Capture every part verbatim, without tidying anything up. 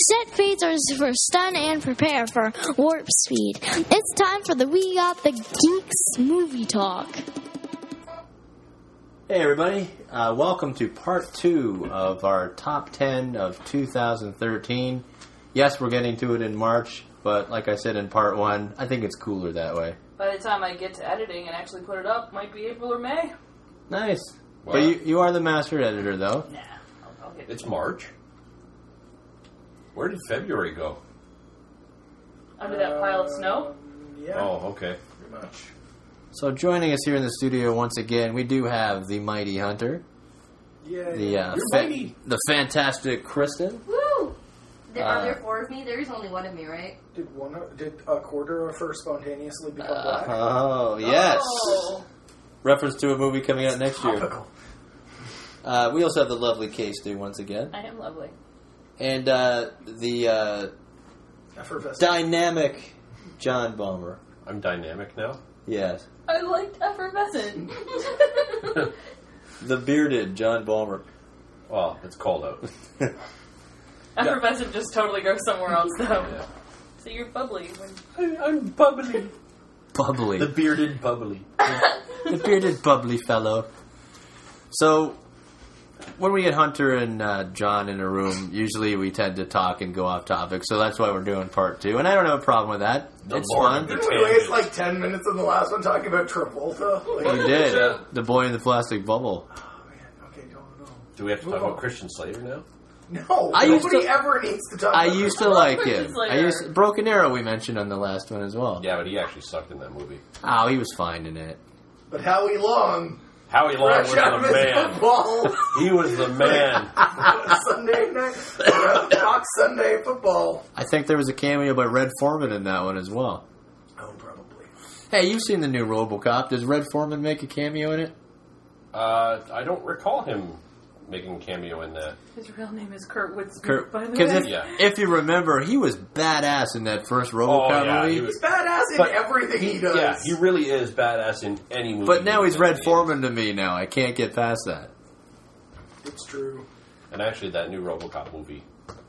Set phasers for stun and prepare for warp speed. It's time for the We Got the Geeks movie talk. Hey everybody, uh, welcome to part two of our top ten of two thousand thirteen. Yes, we're getting to it in March, but like I said in part one, I think it's cooler that way. By the time I get to editing and actually put it up, might be April or May. Nice. Wow. But you, you are the master editor, though. Nah, I'll, I'll get It's March. Where did February go? under that pile of snow. Yeah, Oh, okay. pretty much. So joining us here in the studio once again, we do have the Mighty Hunter, Yeah, the yeah. uh, You're fa- mighty. the fantastic Kristen. Woo! There, Uh, are there four of me? There is only one of me, right? Did one? of- Did a quarter of her spontaneously become black? Oh, yes. Oh. Reference to a movie coming out next year. Topical. Uh, we also have the lovely K-Stu once again. I am lovely. And uh, the uh, Effervescent. dynamic John Bomber. I'm dynamic now. Yes. I liked Effervescent. The bearded John Bomber. Well, it's cold out. Effervescent just totally goes somewhere else, though. Yeah. So you're bubbly. When... I, I'm bubbly. Bubbly. The bearded bubbly. The bearded bubbly fellow. So, when we get Hunter and uh, John in a room, usually we tend to talk and go off topic, so that's why we're doing part two. And I don't have a problem with that. The It's Lord fun. of the Didn't we waste like ten minutes in the last one talking about Travolta? Like, You did. Yeah. The boy in the plastic bubble. Oh man, okay, don't know. Do we have to Move talk about on. Christian Slater now? No, I used nobody to- ever needs to talk I about used to Travolta. like Christian him. Slater. I used Broken Arrow we mentioned on the last one as well. Yeah, but he actually sucked in that movie. Oh, he was fine in it. But Howie Long, Howie Long was fresh out of the his man. football, He was the man. Sunday night, Fox Sunday football. I think there was a cameo by Red Foreman in that one as well. Oh, probably. Hey, you've seen the new RoboCop. Does Red Foreman make a cameo in it? Uh, I don't recall him making a cameo in that. His real name is Kurt Woodsmith, Kurt, by the because way. if, Yeah. if you remember, he was badass in that first RoboCop Oh, yeah, movie. he was- He's badass in But everything he, does. Yeah, he really is badass in any movie. But now he's that Red he is. Foreman to me now. I can't get past that. It's true. And actually, that new RoboCop movie.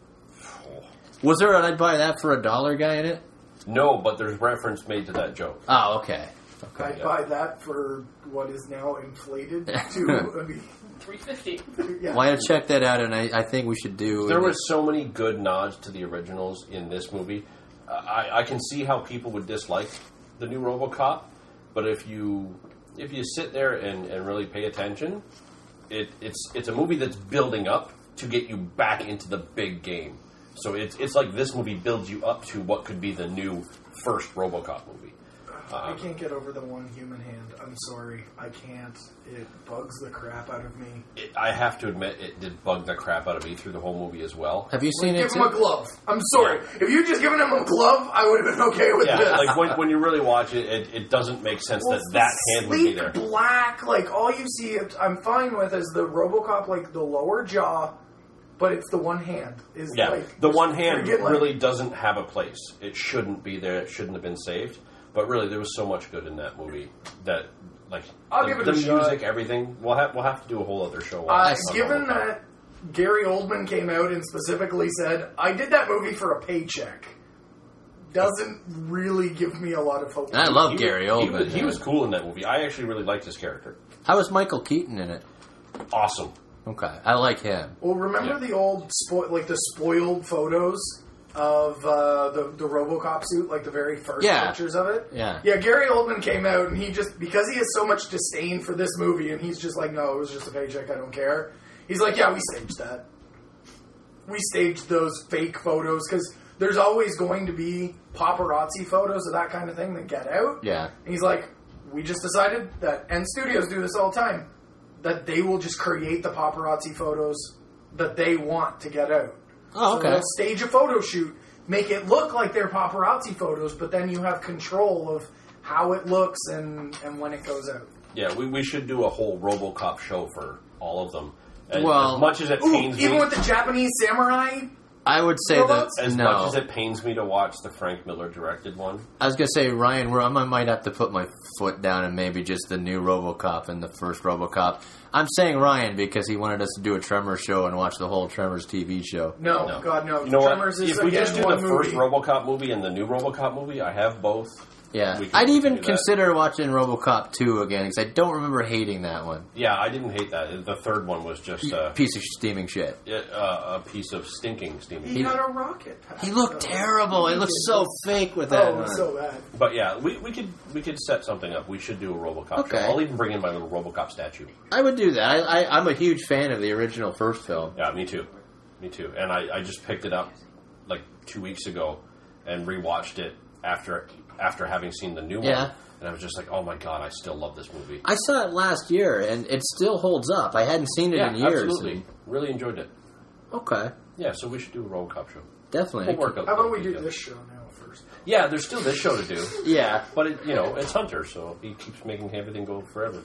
Was there an I'd buy that for a dollar guy in it? No, but there's reference made to that joke. Oh, okay. I'd yeah. buy that for what is now inflated to, I mean, three fifty. yeah. Well, I had to check that out, and I, I think we should do... There was so many good nods to the originals in this movie. Uh, I, I can see how people would dislike the new RoboCop, but if you if you sit there and, and really pay attention, it, it's it's a movie that's building up to get you back into the big game. So it's it's like this movie builds you up to what could be the new first RoboCop movie. I Um, can't get over the one human hand. I'm sorry. I can't. It bugs the crap out of me. it, I have to admit, it did bug the crap out of me through the whole movie as well. Have you seen Give it him a too? glove. I'm sorry. If you just given him a glove, I would have been okay with Yeah, this. like when, when you really watch it, it, it doesn't make sense Well, that that hand would be sleek there. black, like all you see, it- I'm fine with is the RoboCop, like the lower jaw, but it's the one hand. Is Yeah, like, the one hand forget, like- really doesn't have a place. It shouldn't be there. It shouldn't have been saved. But really, there was so much good in that movie that, like, I'll the, give it the a shot. music, everything. We'll have we'll have to do a whole other show. Uh, on, on given RoboCop. that Gary Oldman came out and specifically said, "I did that movie for a paycheck," doesn't really give me a lot of hope. I love He- Gary he, Oldman. was, he was cool in that movie. I actually really liked his character. How was Michael Keaton in it? Awesome. Okay, I like him. Well, remember Yeah. the old, spo- like the spoiled photos of uh, the the RoboCop suit, like the very first Yeah. pictures of it. Yeah. Yeah, Gary Oldman came out and he just, because he has so much disdain for this movie, and he's just like, no, it was just a paycheck, I don't care. He's like, yeah, we staged that. We staged those fake photos because there's always going to be paparazzi photos of that kind of thing that get out. Yeah. And he's like, we just decided that, and studios do this all the time, that they will just create the paparazzi photos that they want to get out. Oh, So okay. they'll stage a photo shoot, make it look like they're paparazzi photos, but then you have control of how it looks and, and when it goes out. Yeah, we, we should do a whole RoboCop show for all of them. And Well- as much as it Ooh, pains even me, with the Japanese samurai? I would say that Robots? as no. much as it pains me to watch the Frank Miller directed one, I was gonna say Ryan. Where I might have to put my foot down and maybe just the new RoboCop and the first RoboCop. I'm saying Ryan because he wanted us to do a Tremors show and watch the whole Tremors T V show. No, No. God, no. You know Tremors what? is If we again just do one the movie. first RoboCop movie and the new RoboCop movie, I have both. Yeah, We can- I'd we even can do that. consider watching RoboCop two again because I don't remember hating that one. Yeah, I didn't hate that. The third one was just uh, Piece of steaming shit. uh, a piece of stinking steaming. He had a rocket. pack, He looked though. terrible. It looked so fake with Oh, that it one. was so bad. But yeah, we, we could we could set something up. We should do a RoboCop Okay. show. I'll even bring in my little RoboCop statue. I would do that. I, I, I'm a huge fan of the original first film. Yeah, me too. Me too. And I, I just picked it up like two weeks ago and rewatched it after after having seen the new Yeah. one. And I was just like, oh my god, I still love this movie. I saw it last year, and it still holds up. I hadn't seen it yeah, in years. absolutely. and- Really enjoyed it. okay, Yeah, so we should do a RoboCop show. definitely. We'll work out How about we the do details. this show now first? Yeah, there's still this show to do. Yeah. But, it, you know, it's Hunter, so he keeps making everything go forever.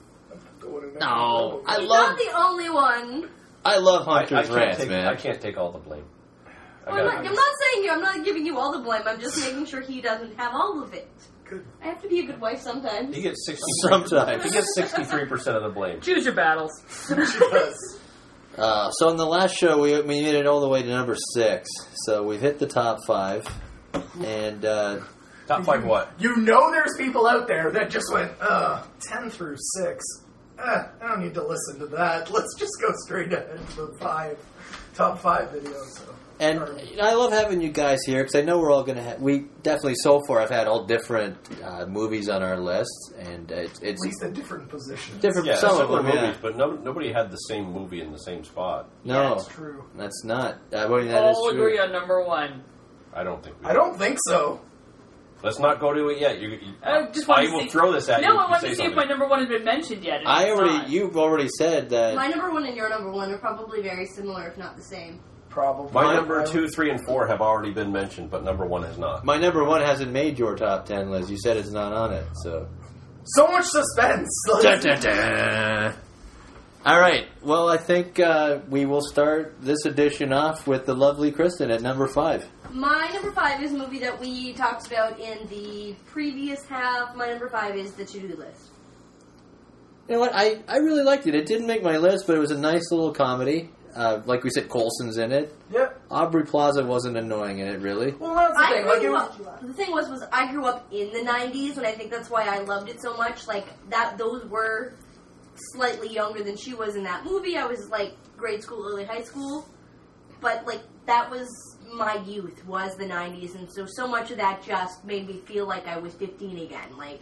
No, I He's love not the only one. I love I, I, Hunter's can't rants, take, man. I can't take all the blame. I Well, I'm, gotta- not, I'm not saying you. I'm not giving you all the blame. I'm just making sure he doesn't have all of it. Good. I have to be a good wife sometimes. He gets sixty. Sometimes. He gets sixty-three percent of the blame. Choose your battles. She does. Uh, so in the last show, we we made it all the way to number six. So we've hit the top five, and uh, Top five what? You know there's people out there that just went, uh, ten through six. Uh, I don't need to listen to that. Let's just go straight ahead to the five, top five videos. So. and you know, I love having you guys here because I know we're all going to have. We definitely so far have had all different uh, movies on our list, and it's, At it's least at different positions. different. Yeah, some of similar them, yeah. movies, but no, nobody had the same movie in the same spot. No, That's true. that's not. I mean, that is All true. agree on number one. I don't think we I don't think so. Let's not go to it yet. You, you, I just I wanted to will see- throw this at you. No, if I you wanted say to see if something. my number one has been mentioned yet. and I it's already. not. You've already said that. My number one and your number one are probably very similar, if not the same. Probably. My My- number I- two, three, and four have already been mentioned, but number one has not. My number one hasn't made your top ten, Liz. You said it's not on it, so. So much suspense. Dun, dun, dun. All right. Well, I think uh, we will start this edition off with the lovely Kristen at number five. My number five is a movie that we talked about in the previous half. My number five is The To-Do List. You know what? I, I really liked it. It didn't make my list, but it was a nice little comedy. Uh, like we said, Coulson's in it. Yep. Aubrey Plaza wasn't annoying in it, really. Well, that's the I thing. Like, it grew was, up, the thing was, was I grew up in the nineties, and I think that's why I loved it so much. Like, that, those were slightly younger than she was in that movie. I was, like, grade school, early high school. But, like, that was my youth, was the nineties, and so, so much of that just made me feel like I was fifteen again. Like,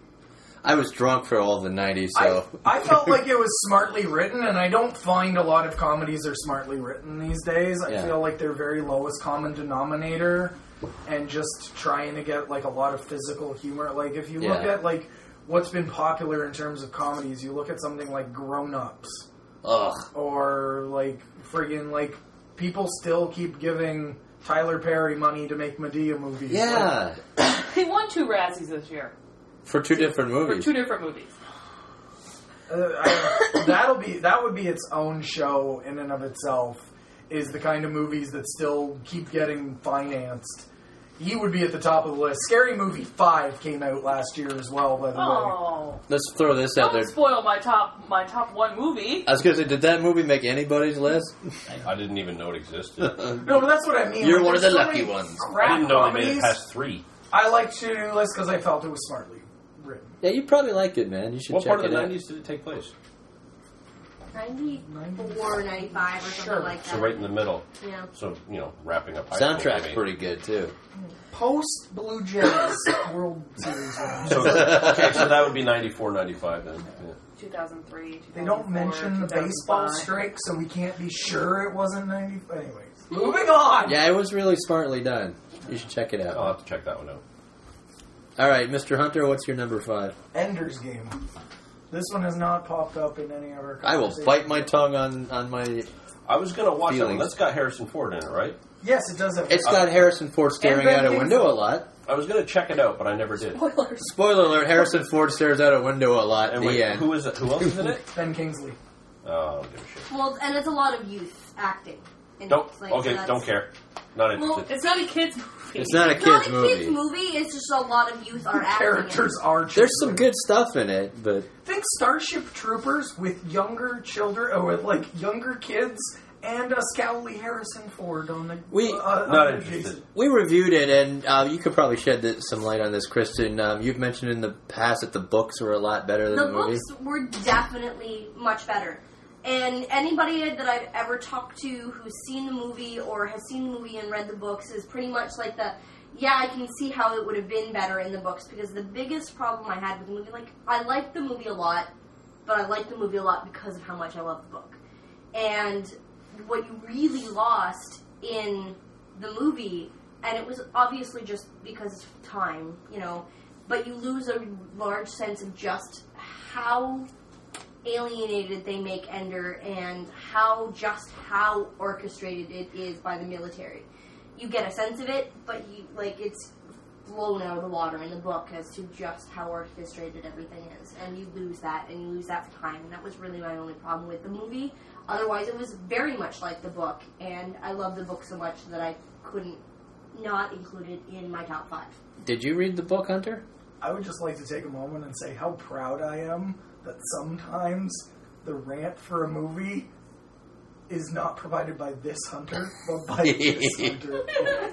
I was drunk for all the nineties, so. I, I felt like it was smartly written, and I don't find a lot of comedies are smartly written these days. I Yeah. feel like they're very lowest common denominator, and just trying to get like a lot of physical humor. Like if you look Yeah. at like what's been popular in terms of comedies, you look at something like Grown Ups, Ugh. or like friggin' like people still keep giving Tyler Perry money to make Medea movies. Yeah. He won two Razzies this year For two different for movies. two different movies. Uh, I, that'll be that would be its own show in and of itself. Is the kind of movies that still keep getting financed. He would be at the top of the list. Scary Movie five came out last year as well, by the way. Oh, Let's throw this out don't there. spoil my top my top one movie. I was going to say, did that movie make anybody's list? I didn't even know it existed. No, but that's what I mean. You're Like, one of there's the so lucky many ones. crap I didn't know they made it comedies. past three. I like To-Do List because I felt it was smartly written. Yeah, you probably liked it, man. You should What check part of it the out. nineties did it take place? ninety-four, ninety-five, or something Sure. like that. So right in the middle. Yeah. So, you know, wrapping up high school, Soundtrack's maybe. pretty good, too. Post Blue Jays World Series. So, okay, so that would be ninety-four, ninety-five then. Yeah. two thousand three. They don't mention the baseball strike, so we can't be sure it wasn't ninety. Anyways, moving on. Yeah, it was really smartly done. You should check it I'll out. have to check that one out. All right, Mister Hunter, what's your number five? Ender's Game. This one has not popped up in any of our I will conversations. bite my tongue on, on my... I was going to watch that one. Feelings. That's got Harrison Ford in it, right? Yes, it does have. It's got Harrison Ford staring Ben out a Kingsley. window a lot. I was going to check it out, but I never did. Spoilers. Spoiler alert, Harrison Ford stares out a window a lot. And the wait, end. who is it? Who else is in it? Ben Kingsley. Oh, I don't give a shit. Well, and it's a lot of youth acting. And Don't, it's like, okay, so that's- don't care. Not Well, interested. It's not a kids movie. It's not a It's not kids a movie. kids movie. It's just a lot of youth are acting. Characters are children. There's some good stuff in it, but Think Starship Troopers with younger children, or with like younger kids, and a Scowley Harrison Ford on the. We- uh, Not on interested. Jason. we reviewed it, and uh, you could probably shed th- some light on this, Kristen. Um, you've mentioned in the past that the books were a lot better than The the, movie. books were definitely much better. And anybody that I've ever talked to who's seen the movie or has seen the movie and read the books is pretty much like the, yeah, I can see how it would have been better in the books, because the biggest problem I had with the movie, like, I liked the movie a lot, but I liked the movie a lot because of how much I love the book. And what you really lost in the movie, and it was obviously just because of time, you know, but you lose a large sense of just how alienated they make Ender and how just how orchestrated it is by the military. You get a sense of it, but you like it's blown out of the water in the book as to just how orchestrated everything is, and you lose that, and you lose that for time, and that was really my only problem with the movie. Otherwise, it was very much like the book, and I love the book so much that I couldn't not include it in my top five. Did you read the book, Hunter? I would just like to take a moment and say how proud I am that sometimes the rant for a movie is not provided by this Hunter, but by this Hunter.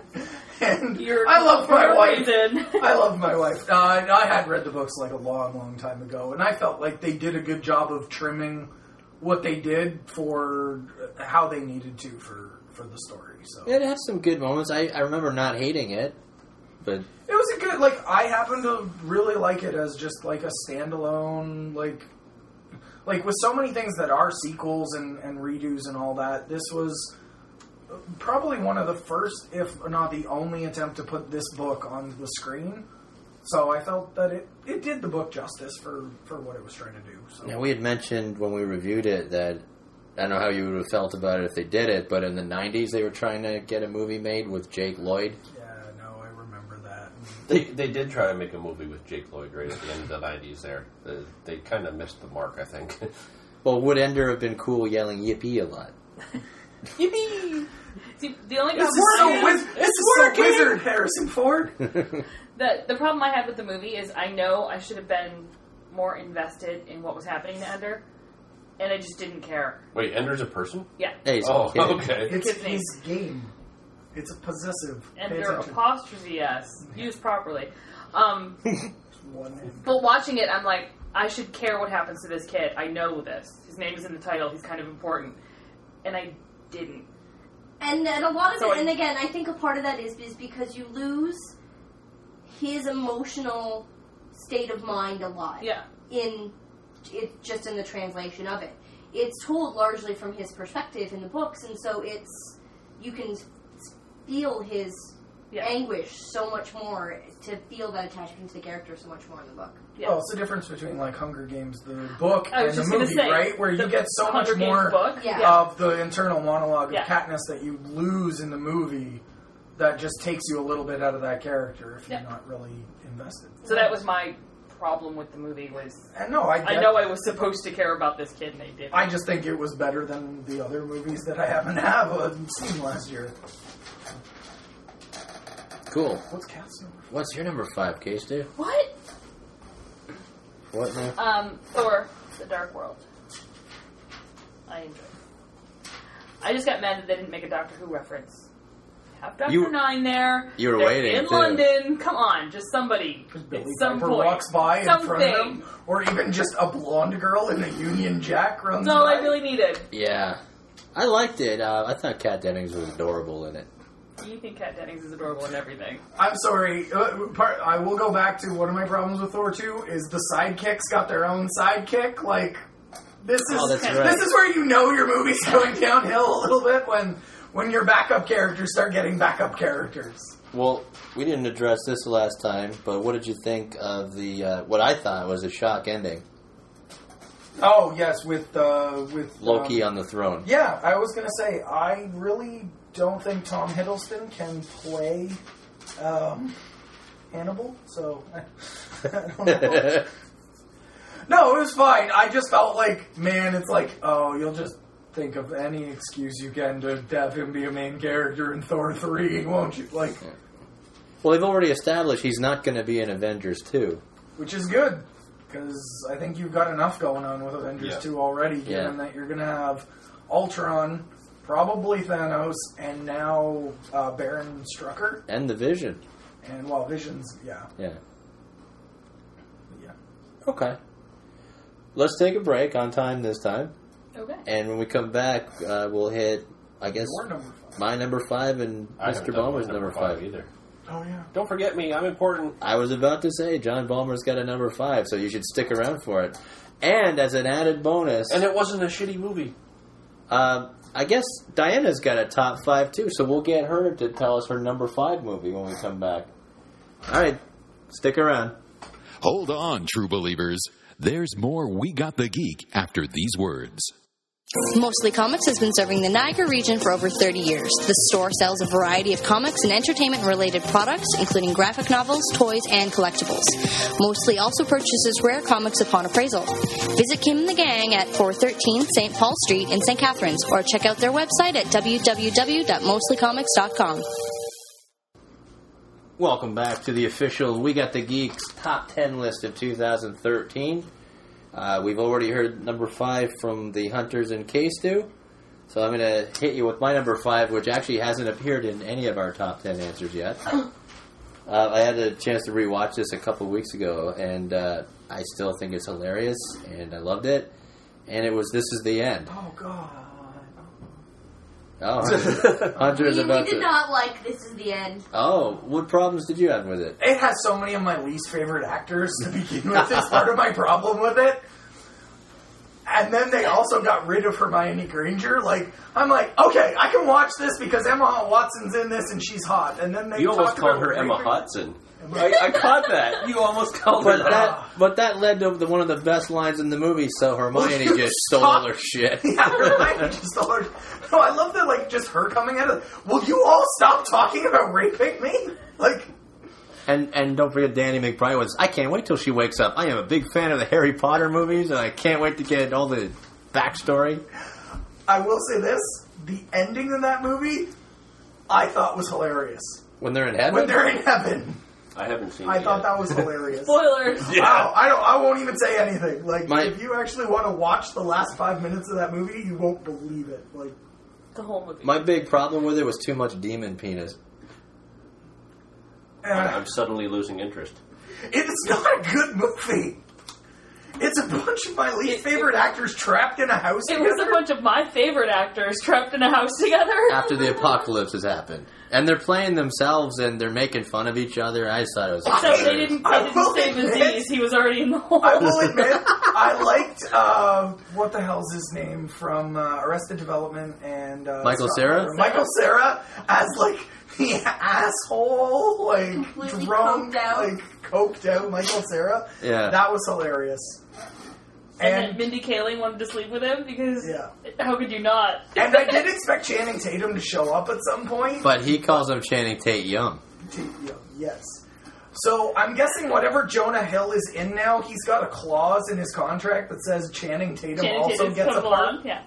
And You're I love my for a wife. reason. I love my wife. Uh, I had read the books like a long, long time ago, and I felt like they did a good job of trimming what they did for how they needed to for, for the story. So It had some good moments. I, I remember not hating it, but it was a good, like, I happen to really like it as just, like, a standalone, like, like, with so many things that are sequels and, and redos and all that, this was probably one of the first, if not the only attempt to put this book on the screen. So I felt that it, it did the book justice for, for what it was trying to do. So. yeah, we had mentioned when we reviewed it that I don't know how you would have felt about it if they did it, but in the nineties they were trying to get a movie made with Jake Lloyd. Yeah, no, I remember that. They they did try to make a movie with Jake Lloyd right at the end of the nineties there. They, they kind of missed the mark, I think. Well, would Ender have been cool yelling yippee a lot? Yippee! See, the only This problem is so, wiz- this is so wizard, Harrison Ford. the the problem I had with the movie is I know I should have been more invested in what was happening to Ender, and I just didn't care. Wait, Ender's a person? Yeah, Hey, he's a Oh, kid. okay. It's Kid's name. his game. It's a possessive. Pay Ender attention. apostrophe s used properly. Um, One name. but watching it, I'm like, I should care what happens to this kid. I know this. His name is in the title. He's kind of important, and I didn't. And, and a lot of So it, I- and again, I think a part of that is, is because you lose his emotional state of mind a lot. Yeah. In it, just in the translation of it, it's told largely from his perspective in the books, and so it's you can feel his Yeah. anguish so much more to feel that attachment to the character so much more in the book. Yeah. Well, it's the difference between like Hunger Games, the book, I was and the just gonna movie, say, right? Where you the get so much Hunger Games more book. Yeah. of the internal monologue Yeah. of Katniss that you lose in the movie. That just takes you a little bit out of that character if you're Yeah. not really invested. So that was my problem with the movie. Was And no, I get, I know I was supposed to care about this kid, and I didn't. I just think it was better than the other movies that I happen to have uh, seen last year. Cool. What's Cat's number? What's your number five, Case, dude? What? What now? Um, Thor: The Dark World. I enjoyed it. I just got mad that they didn't make a Doctor Who reference. Have Doctor You- Nine there. you were They're waiting, in too. London. Come on, just somebody. Billy At some Piper point. walks by in Something. front of him, or even just a blonde girl in a Union Jack runs That's all by. I really needed. Yeah. I liked it. Uh, I thought Kat Dennings was adorable in it. You think Kat Dennings is adorable and everything. I'm sorry. Uh, part, I will go back to one of my problems with Thor two is the sidekicks got their own sidekick. Like this is Oh, that's this right. is where you know your movie's going downhill a little bit when when your backup characters start getting backup characters. Well, we didn't address this last time, but what did you think of the uh, what I thought was a shock ending? Oh yes, with uh, with Loki um, on the throne. Yeah, I was gonna say I really don't think Tom Hiddleston can play um, Hannibal, so I don't know. No, it was fine. I just felt like, man, it's like, oh, you'll just think of any excuse you can to have him be a main character in Thor three, won't you? Like, Well, they've already established he's not going to be in Avengers two. which is good, because I think you've got enough going on with Avengers Yeah. two already, given Yeah. that you're going to have Ultron, probably Thanos, and now uh, Baron Strucker, And the Vision. and, well, Vision's, yeah. Yeah. yeah. Okay. Let's take a break on time this time. Okay. And when we come back, uh, we'll hit, I guess, Your number five. my number five and I haven't Mister done my Ballmer's number five. either. Oh, yeah. Don't forget me. I'm important. I was about to say, John Ballmer's got a number five, so you should stick around for it. And as an added bonus, And it wasn't a shitty movie. uh, I guess Diana's got a top five too, so we'll get her to tell us her number five movie when we come back. All right, stick around. Hold on, true believers. There's more We Got the Geek after these words. Mostly Comics has been serving the Niagara region for over thirty years. The store sells a variety of comics and entertainment-related products, including graphic novels, toys, and collectibles. Mostly also purchases rare comics upon appraisal. Visit Kim and the gang at four thirteen Saint Paul Street in Saint Catharines, or check out their website at w w w dot mostly comics dot com. Welcome back to the official We Got the Geeks top ten list of two thousand thirteen. Uh, we've already heard number five from the Hunters and K-Stu. So I'm going to hit you with my number five, which actually hasn't appeared in any of our top ten answers yet. Uh, I had a chance to rewatch this a couple weeks ago, and uh, I still think it's hilarious, and I loved it. And it was This Is the End. Oh, God. Oh, Hunter, Hunter is We, we about did to... not like This Is the End. Oh, what problems did you have with it? It has so many of my least favorite actors to begin with. It's part of my problem with it. And then they also got rid of Hermione Granger. Like, I'm like, okay, I can watch this because Emma Watson's in this and she's hot. And then they You almost talked called about her Emma raping- Hudson. I, I caught that. You almost called her But that. that, but that led to the, one of the best lines in the movie, so Hermione Will you just stole stop? her shit. Yeah, Hermione just stole her. No, I love that, like, just her coming out of will you all stop talking about raping me? Like, And and don't forget Danny McBride was, I can't wait till she wakes up. I am a big fan of the Harry Potter movies, and I can't wait to get all the backstory. I will say this, the ending of that movie, I thought was hilarious. When they're in heaven? When they're in heaven. I haven't seen I it thought yet. that was hilarious. Spoilers. Wow, I don't. I won't even say anything. Like, My- if you actually want to watch the last five minutes of that movie, you won't believe it. Like, The whole movie. My big problem with it was too much demon penis. eh, I'm suddenly losing interest. it is not a good movie. It's a bunch of my least It- favorite actors trapped in a house It together. was a bunch of my favorite actors trapped in a house together. After the apocalypse has happened. And they're playing themselves and they're making fun of each other. I just thought it was Except they hilarious. didn't, I they will didn't save admit- Aziz. He was already in the hole. I will admit, I liked uh, what the hell's his name from uh, Arrested Development and uh, Michael Scott Cera? Pilgrim. Michael Cera as like the asshole, like Completely drunk, coked out. like coked out Michael Cera. Yeah. That was hilarious. And then And Mindy Kaling wanted to sleep with him because Yeah. how could you not? and I did expect Channing Tatum to show up at some point. But he calls him Channing Tate Young. Yeah, yes. So I'm guessing whatever Jonah Hill is in now, he's got a clause in his contract that says Channing Tatum Channing also Tatum's gets a put part. along. Yeah.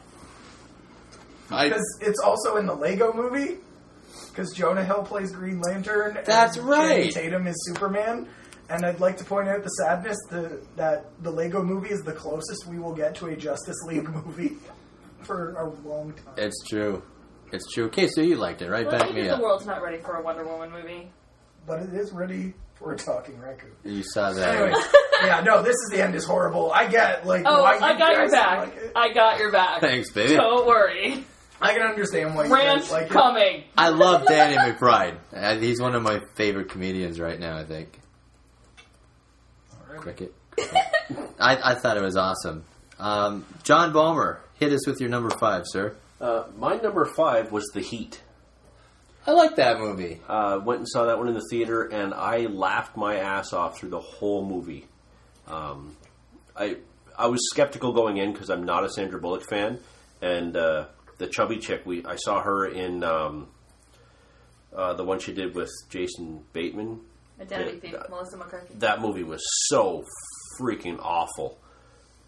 I, Because it's also in the Lego movie. Because Jonah Hill plays Green Lantern. That's and right. Channing Tatum is Superman. And I'd like to point out the sadness the, that the Lego movie is the closest we will get to a Justice League movie for a long time. it's true. It's true. Okay, so you liked it, right? Well, I Back think me the up. world's not ready for a Wonder Woman movie. But it is ready for a talking raccoon. You saw that. Anyway, yeah, no, This Is the End is horrible. I get, like, Oh, why you I got your guys back. like it. I got your back. Thanks, baby. Don't worry. I can understand why you Rant guys like it. coming. I love Danny McBride. Uh, He's one of my favorite comedians right now, I think. Cricket. I, I thought it was awesome. Um, John Ballmer, hit us with your number five, sir. Uh, my number five was The Heat. I like that movie. Uh, went and saw that one in the theater, and I laughed my ass off through the whole movie. Um, I I was skeptical going in because I'm not a Sandra Bullock fan, and uh, the chubby chick, we I saw her in um, uh, the one she did with Jason Bateman. Identity Yeah, Thief, that- Melissa McCarthy. That movie was so freaking awful.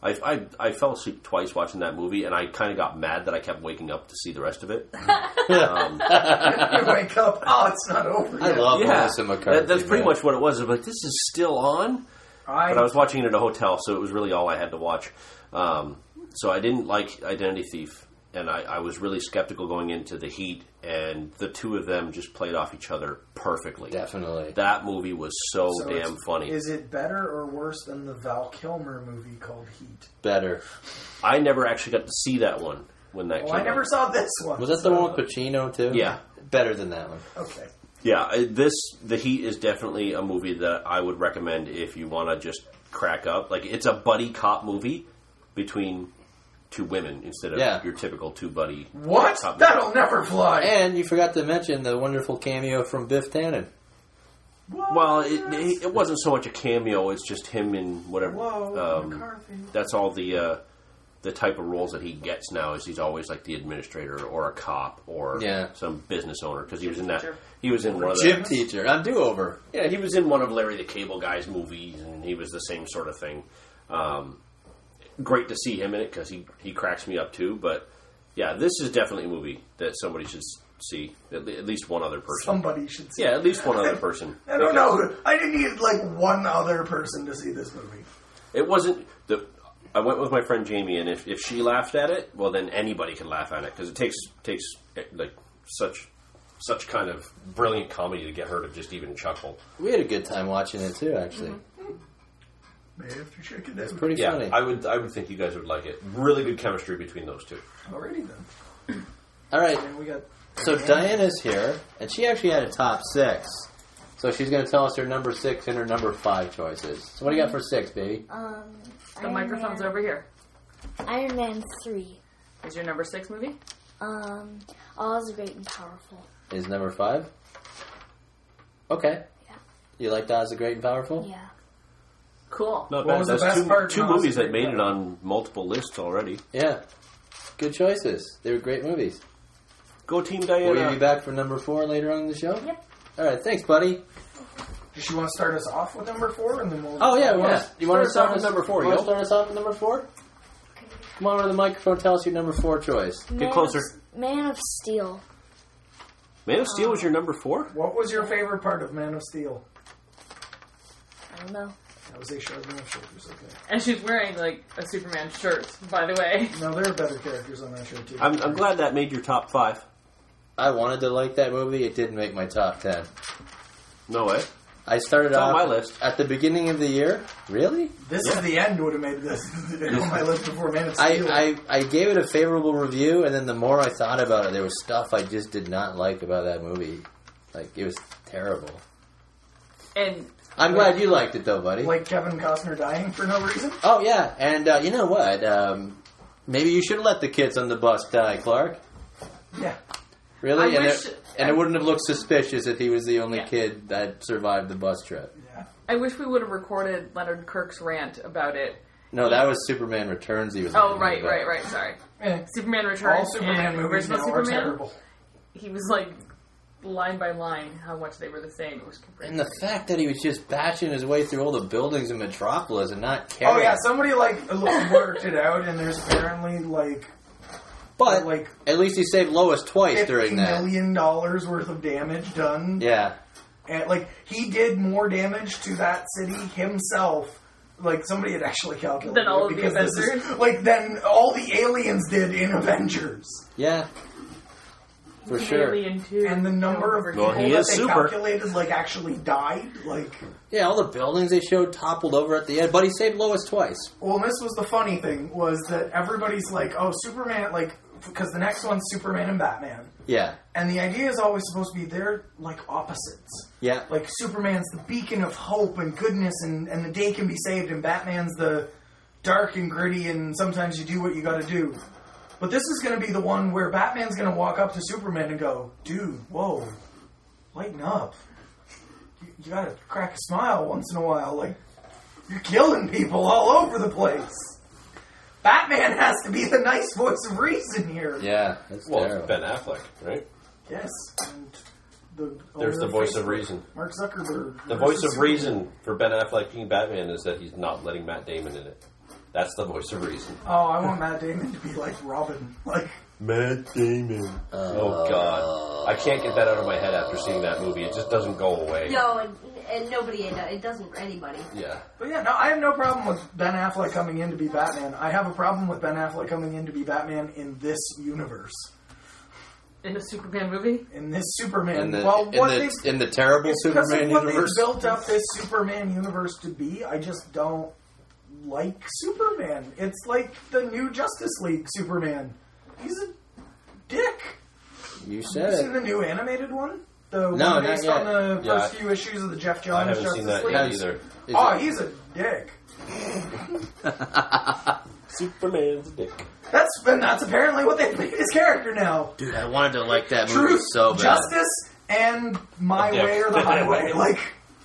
I, I, I fell asleep twice watching that movie, and I kind of got mad that I kept waking up to see the rest of it. um, You wake up, oh, it's not over I yet. love yeah, Melissa McCarthy. that, that's pretty man. much what it was. I was like, this is still on? I, But I was watching it at a hotel, so it was really all I had to watch. Um, so I didn't like Identity Thief, and I, I was really skeptical going into The Heat, and the two of them just played off each other perfectly. Definitely. That movie was so, So damn it's- funny. Is it better or worse than the Val Kilmer movie called Heat? Better. I never actually got to see that one when that Well, came I never out. saw this one. Was that the so- one with Pacino, too? Yeah. Better than that one. Okay. Yeah, uh, this The Heat is definitely a movie that I would recommend if you want to just crack up. Like, it's a buddy cop movie between two women instead of Yeah. your typical two buddy. What? cop That'll never fly. And you forgot to mention the wonderful cameo from Biff Tannen. Well, it, it, it wasn't so much a cameo; it's just him in whatever. Whoa, um, McCarthy. that's all the uh, the type of roles that he gets now. Is he's always like the administrator or a cop or Yeah. some business owner because he was in that. teacher. He was in one of the Gym teacher. I'm do-over. Yeah, he was in one of Larry the Cable Guy's movies, and he was the same sort of thing. Um, great to see him in it because he he cracks me up too. But yeah, this is definitely a movie that somebody should see. At, le- at least one other person. Somebody should see. Yeah, at least one other person. I don't know. I didn't need like one other person to see this movie. It wasn't the. I went with my friend Jamie, and if, if she laughed at it, well, then anybody can laugh at it because it takes takes like such such kind of brilliant comedy to get her to just even chuckle. We had a good time watching it, too, actually. May have to check it It's out. pretty Yeah, funny. I would I would think you guys would like it. Really good chemistry between those two. Alrighty then. All right. And we got. So Diana's here, and she actually had a top six. So she's going to tell us her number six and her number five choices. So what do you got for six, baby? Um, The Iron microphone's Man, over here. Iron Man three. Is your number six movie? Um, Oz the Great and Powerful. Is number five? Okay. Yeah. You liked Oz the Great and Powerful? Yeah. Cool. Not What bad. was the That's best two, part two in Oz movies the that Great made it on multiple lists already. Yeah. Good choices. They were great movies. Go Team Will you be Diana. back for number four later on in the show? Yep. All right. Thanks, buddy. Does she want to start us off with number four, and then we'll? Oh, yeah. Yeah. yeah. You want to Start start us off with number four, You want yo. to start us off with number four? Come on over to the microphone. Tell us your number four choice. Man closer. Of, Man of Steel. Man of Steel was your number four? What was your favorite part of Man of Steel? I don't know. That was a short man shoulders. Okay. And she's wearing, like, a Superman shirt, by the way. No, there are better characters on that show too. I'm, I'm glad that made your top five. I wanted to like that movie. It didn't make my top ten. No way. I started It's on off my list. at the beginning of the year. Really? This Yeah. is the end would have made this on my list before Man of I, Steel. I, I gave it a favorable review, and then the more I thought about it, there was stuff I just did not like about that movie. Like, it was terrible. And I'm glad you liked it, though, buddy. like Kevin Costner dying for no reason. Oh, yeah, and uh, you know what? Um, maybe you should let the kids on the bus die, Clark. Yeah. Really? I and, wish- it, and it wouldn't have looked suspicious if he was the only Yeah. kid that survived the bus trip. Yeah. I wish we would have recorded Leonard Kirk's rant about it. No, that was Superman Returns. He was. Oh, thinking right, about. right, right, sorry. Eh. Superman Returns. All Superman and movies original now are Superman. terrible. He was like, line by line, how much they were the same. It was crazy. And the fact that he was just bashing his way through all the buildings in Metropolis and not caring. Oh yeah, somebody like worked it out, and there's apparently like But like at least he saved Lois twice fifty during that. million dollars worth of damage done. Yeah. And like he did more damage to that city himself. Like somebody had actually calculated Than all it of the because this is- Avengers? like than all the aliens did in Avengers. Yeah. For sure. Alien two. And the number of Well, people he that is they super. calculated like actually died. Like, Yeah, all the buildings they showed toppled over at the end, but he saved Lois twice. well, and this was the funny thing was that everybody's like, oh, Superman, like because the next one's Superman and Batman, Yeah. and the idea is always supposed to be they're like opposites. Yeah. Like Superman's the beacon of hope and goodness, and, and the day can be saved, and Batman's the dark and gritty, and sometimes you do what you got to do. But this is going to be the one where Batman's going to walk up to Superman and go, "Dude, whoa, lighten up. You, you got to crack a smile once in a while. Like you're killing people all over the place." Batman has to be the nice voice of reason here. Yeah. That's Well, terrible. it's Ben Affleck, right? Yes. And the There's the owner voice Facebook, of reason. Mark Zuckerberg. The versus voice of Superman. reason for Ben Affleck being Batman is that he's not letting Matt Damon in it. That's the voice of reason. Oh, I want Matt Damon to be like Robin. Like Matt Damon. Oh, God. I can't get that out of my head after seeing that movie. It just doesn't go away. No, and, and nobody, it doesn't for anybody. Yeah. But yeah, no, I have no problem with Ben Affleck coming in to be Batman. I have a problem with Ben Affleck coming in to be Batman in this universe. In a Superman movie? In this Superman. In the, well, in what the, they've, in the terrible it's because Superman of what universe. they've built up this Superman universe to be. I just don't like Superman. It's like the new Justice League Superman. He's a dick. You Have said you seen it. the new animated one? The No, one not based yet. on the Yeah, first few issues of the Jeff I Johns haven't Justice seen that League? yet either. Is Oh, it- he's a dick. Superman's dick. That's and that's apparently what they made his character now. Dude, I wanted to like that movie Truth, so bad. justice, and my A dick. way or the highway. Like,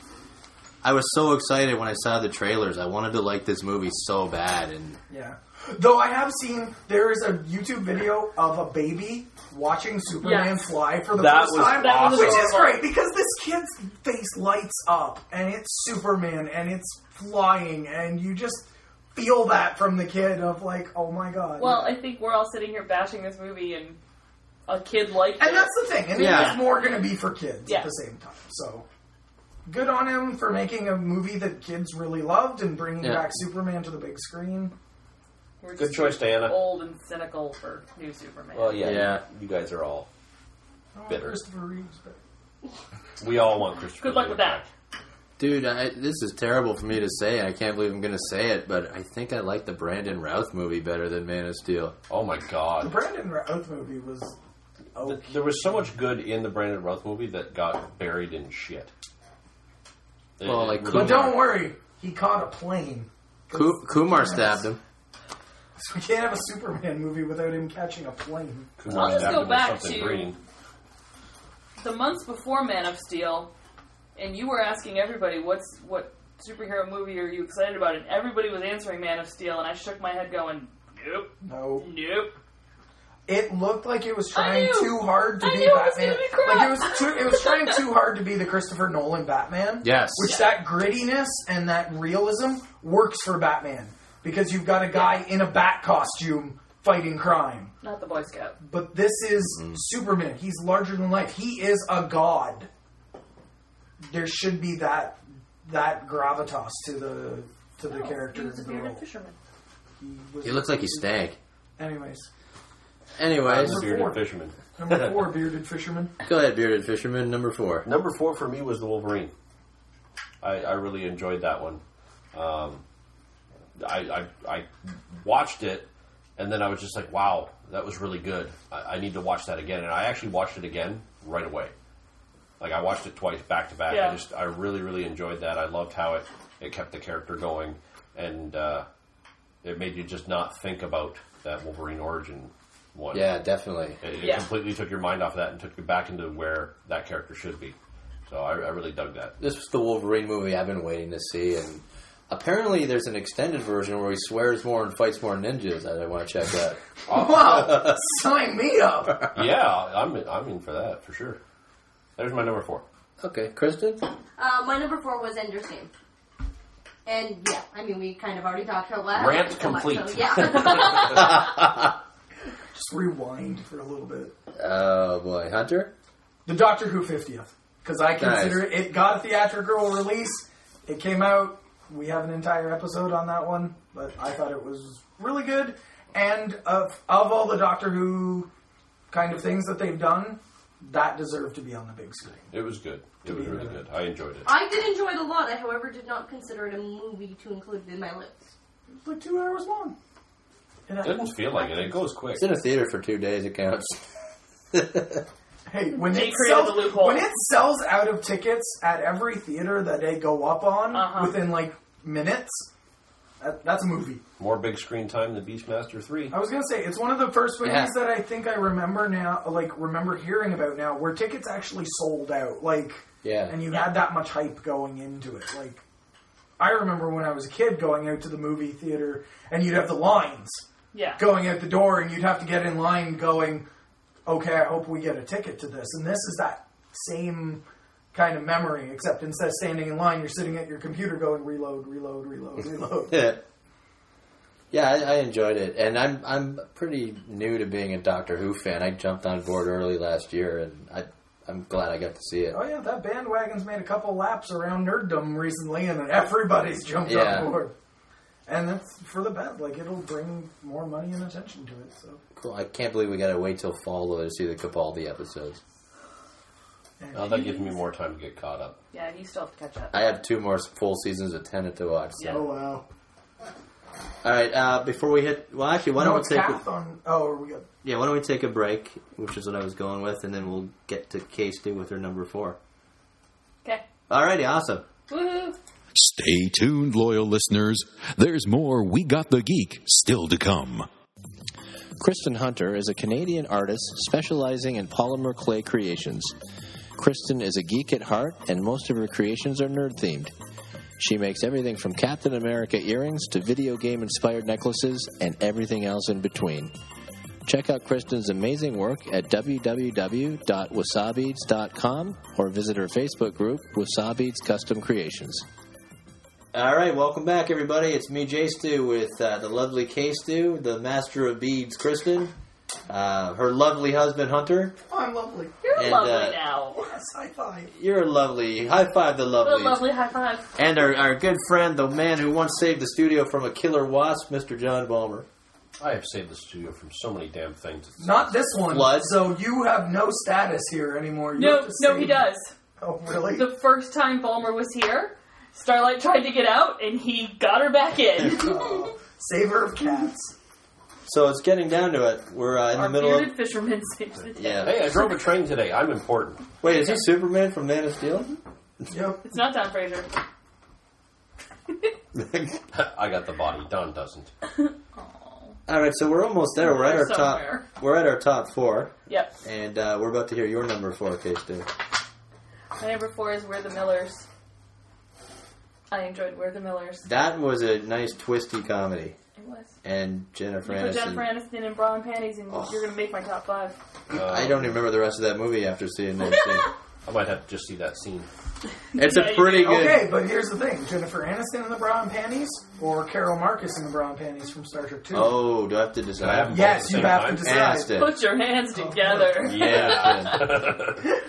I was so excited when I saw the trailers. I wanted to like this movie so bad, and yeah. Though I have seen there is a YouTube video of a baby watching Superman Yes. fly for the That first was time, That was which is adorable. great because this kid's face lights up and it's Superman and it's flying and you just feel that from the kid of like, oh my god. Well, I think we're all sitting here bashing this movie, and a kid liked and it. that's the thing, and Yeah. it is more going to be for kids Yeah. at the same time. So good on him for making a movie that kids really loved and bringing Yeah. back Superman to the big screen. We're Good just choice, Diana. Old and cynical for new Superman. Well, yeah, Yeah. You, you guys are all. I want Bitter. Christopher Reeves, but We all want Christopher. Good luck with that. dude, I, this is terrible for me to say. I can't believe I'm going to say it, but I think I like the Brandon Routh movie better than Man of Steel. Oh my the God. Brandon Routh movie was Th- okay. There was so much good in the Brandon Routh movie that got buried in shit. It- Well, it like really- But don't worry, he caught a plane. Ku- Kumar stabbed him. So we can't have a Superman movie without him catching a plane. Kumar I'll just stabbed go him with back something to- green. The months before Man of Steel, and you were asking everybody, what's what superhero movie are you excited about? And everybody was answering Man of Steel, and I shook my head going, nope, No. nope. It looked like it was I trying knew. too hard to I be knew it was Batman. gonna be crap. Like it was too, it was trying too hard to be the Christopher Nolan Batman. Yes. Which that grittiness and that realism works for Batman. Because you've got a guy in a bat costume fighting crime. Not the Boy Scout. But this is Superman. He's larger than life. He is a god. There should be that that gravitas to the to the Oh, character he in was a the bearded role. fisherman. He, was, He looks like he stank. Anyways, Anyways, Number Bearded four. fisherman. number four, bearded fisherman. go ahead, Bearded Fisherman, number four. Number four for me was the Wolverine. I, I really enjoyed that one. Um, I, I I watched it, and then I was just like, "Wow, that was really good. I, I need to watch that again." And I actually watched it again right away. Like I watched it twice back to back. Yeah. I just I really really enjoyed that. I loved how it, it kept the character going, and uh, it made you just not think about that Wolverine origin one. Yeah, definitely. It, it Yeah. completely took your mind off of that and took you back into where that character should be. So I, I really dug that. This was the Wolverine movie I've been waiting to see, and apparently there's an extended version where he swears more and fights more ninjas. I want to check that. Wow, sign me up. Yeah, I'm I'm in for that for sure. There's my number four. Okay, Kristen? Uh, my number four was Ender's Game. And yeah, I mean, we kind of already talked about that. Rant so much, complete. so, yeah. Just rewind for a little bit. Oh, boy. Hunter? The Doctor Who fiftieth. Because I consider it, it got a theatrical release. It came out. We have an entire episode on that one. But I thought it was really good. And of, of all the Doctor Who kind of things that they've done, that deserved to be on the big screen. It was good. It was really good. I enjoyed it. I did enjoy it a lot. I, however, did not consider it a movie to include in my list. It was like two hours long. And It I- doesn't feel like it. It goes quick. It's in a theater for two days. It counts. Hey, when They it, created sells, the loophole. when it sells out of tickets at every theater that they go up on Uh-huh. within like minutes, that, that's a movie. More big screen time than Beastmaster three. I was gonna say it's one of the first movies Yeah. that I think I remember now, like remember hearing about now, where tickets actually sold out. Like, Yeah. and you had that much hype going into it. Like, I remember when I was a kid going out to the movie theater, and you'd have the lines Yeah. going out the door, and you'd have to get in line going, okay, I hope we get a ticket to this. And this is that same kind of memory, except instead of standing in line, you're sitting at your computer going, reload, reload, reload, reload. Yeah. Yeah, I, I enjoyed it, and I'm I'm pretty new to being a Doctor Who fan. I jumped on board early last year, and I I'm glad I got to see it. Oh yeah, that bandwagon's made a couple laps around nerddom recently, and everybody's jumped Yeah. on board. And that's for the best. Like, it'll bring more money and attention to it. So Cool. I can't believe we got to wait till fall though to see the Capaldi episodes. Oh, that gives me more time to get caught up. Yeah, you still have to catch up. I have two more full seasons of Tenet to watch. So. Yeah. oh wow. All right. Uh, before we hit, well, actually, why no, don't it's we take? Kath A, on. Oh, are we good? yeah, why don't we take a break, which is what I was going with, and then we'll get to K-Stu with her number four. Okay. Alrighty, awesome. Woohoo! Stay tuned, loyal listeners. There's more We Got the Geek still to come. Kristen Hunter is a Canadian artist specializing in polymer clay creations. Kristen is a geek at heart, and most of her creations are nerd-themed. She makes everything from Captain America earrings to video game-inspired necklaces and everything else in between. Check out Kristen's amazing work at w w w dot wasabeads dot com or visit her Facebook group, Wasabeads Custom Creations. All right, welcome back, everybody. It's me, J-Stu, with uh, the lovely K-Stu, the master of beads, Kristen, uh, her lovely husband, Hunter. Oh, I'm lovely. You're And, lovely uh, now. Yes, high five. You're lovely. High five the A lovely. lovely high five. And our, our good friend, the man who once saved the studio from a killer wasp, Mister John Balmer. I have saved the studio from so many damn things. It's- Not this one. Flood. So you have no status here anymore. You No, have to no, save- he does. Oh, really? The first time Bulmer was here, Starlight tried to get out, and he got her back in. Oh, saver of cats. So it's getting down to it. We're uh, in Our the middle bearded of... fisherman saves the day. Yeah. Hey, I drove a train today. I'm important. Wait, is he Superman from Man of Steel? Yep. It's not Don Fraser. I got the body. Don doesn't. All right, so we're almost there. We're at our Somewhere. top. We're at our top four, Yep. and uh, we're about to hear your number four, K-Stu. My number four is We're the Millers. I enjoyed We're the Millers. That was a nice twisty comedy, It was. and Jennifer You put Aniston. Jennifer Aniston in bra and panties, and Oh. you're going to make my top five. Uh, I don't even remember the rest of that movie after seeing that scene. I might have to just see that scene. It's Yeah, a you pretty do. good. Okay, but here's the thing: Jennifer Aniston in the bra and panties, or Carol Marcus in the bra and panties from Star Trek Two. Oh, do I have to I decide? haven't- yes, you Same have time? to decide. Aniston. Put your hands together. Yeah.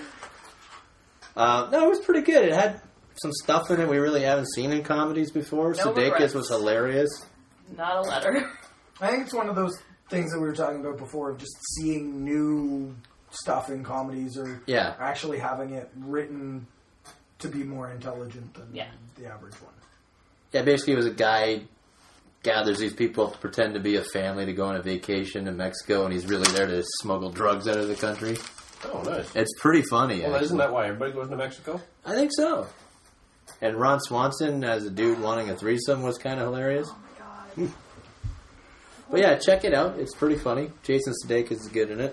uh, no, it was pretty good. It had some stuff in it we really haven't seen in comedies before. No Sudeikis regrets. was hilarious. Not a letter. I think it's one of those things that we were talking about before of just seeing new stuff in comedies, or Yeah. actually having it written to be more intelligent than Yeah. the average one. Yeah, basically it was a guy gathers these people up to pretend to be a family to go on a vacation in Mexico, and he's really there to smuggle drugs out of the country. Oh, nice. It's pretty funny, Well, actually. isn't that why everybody goes to Mexico? I think so. And Ron Swanson as a dude wanting a threesome was kind of hilarious. Oh my god. But yeah, check it out. It's pretty funny. Jason Sudeikis is good in it.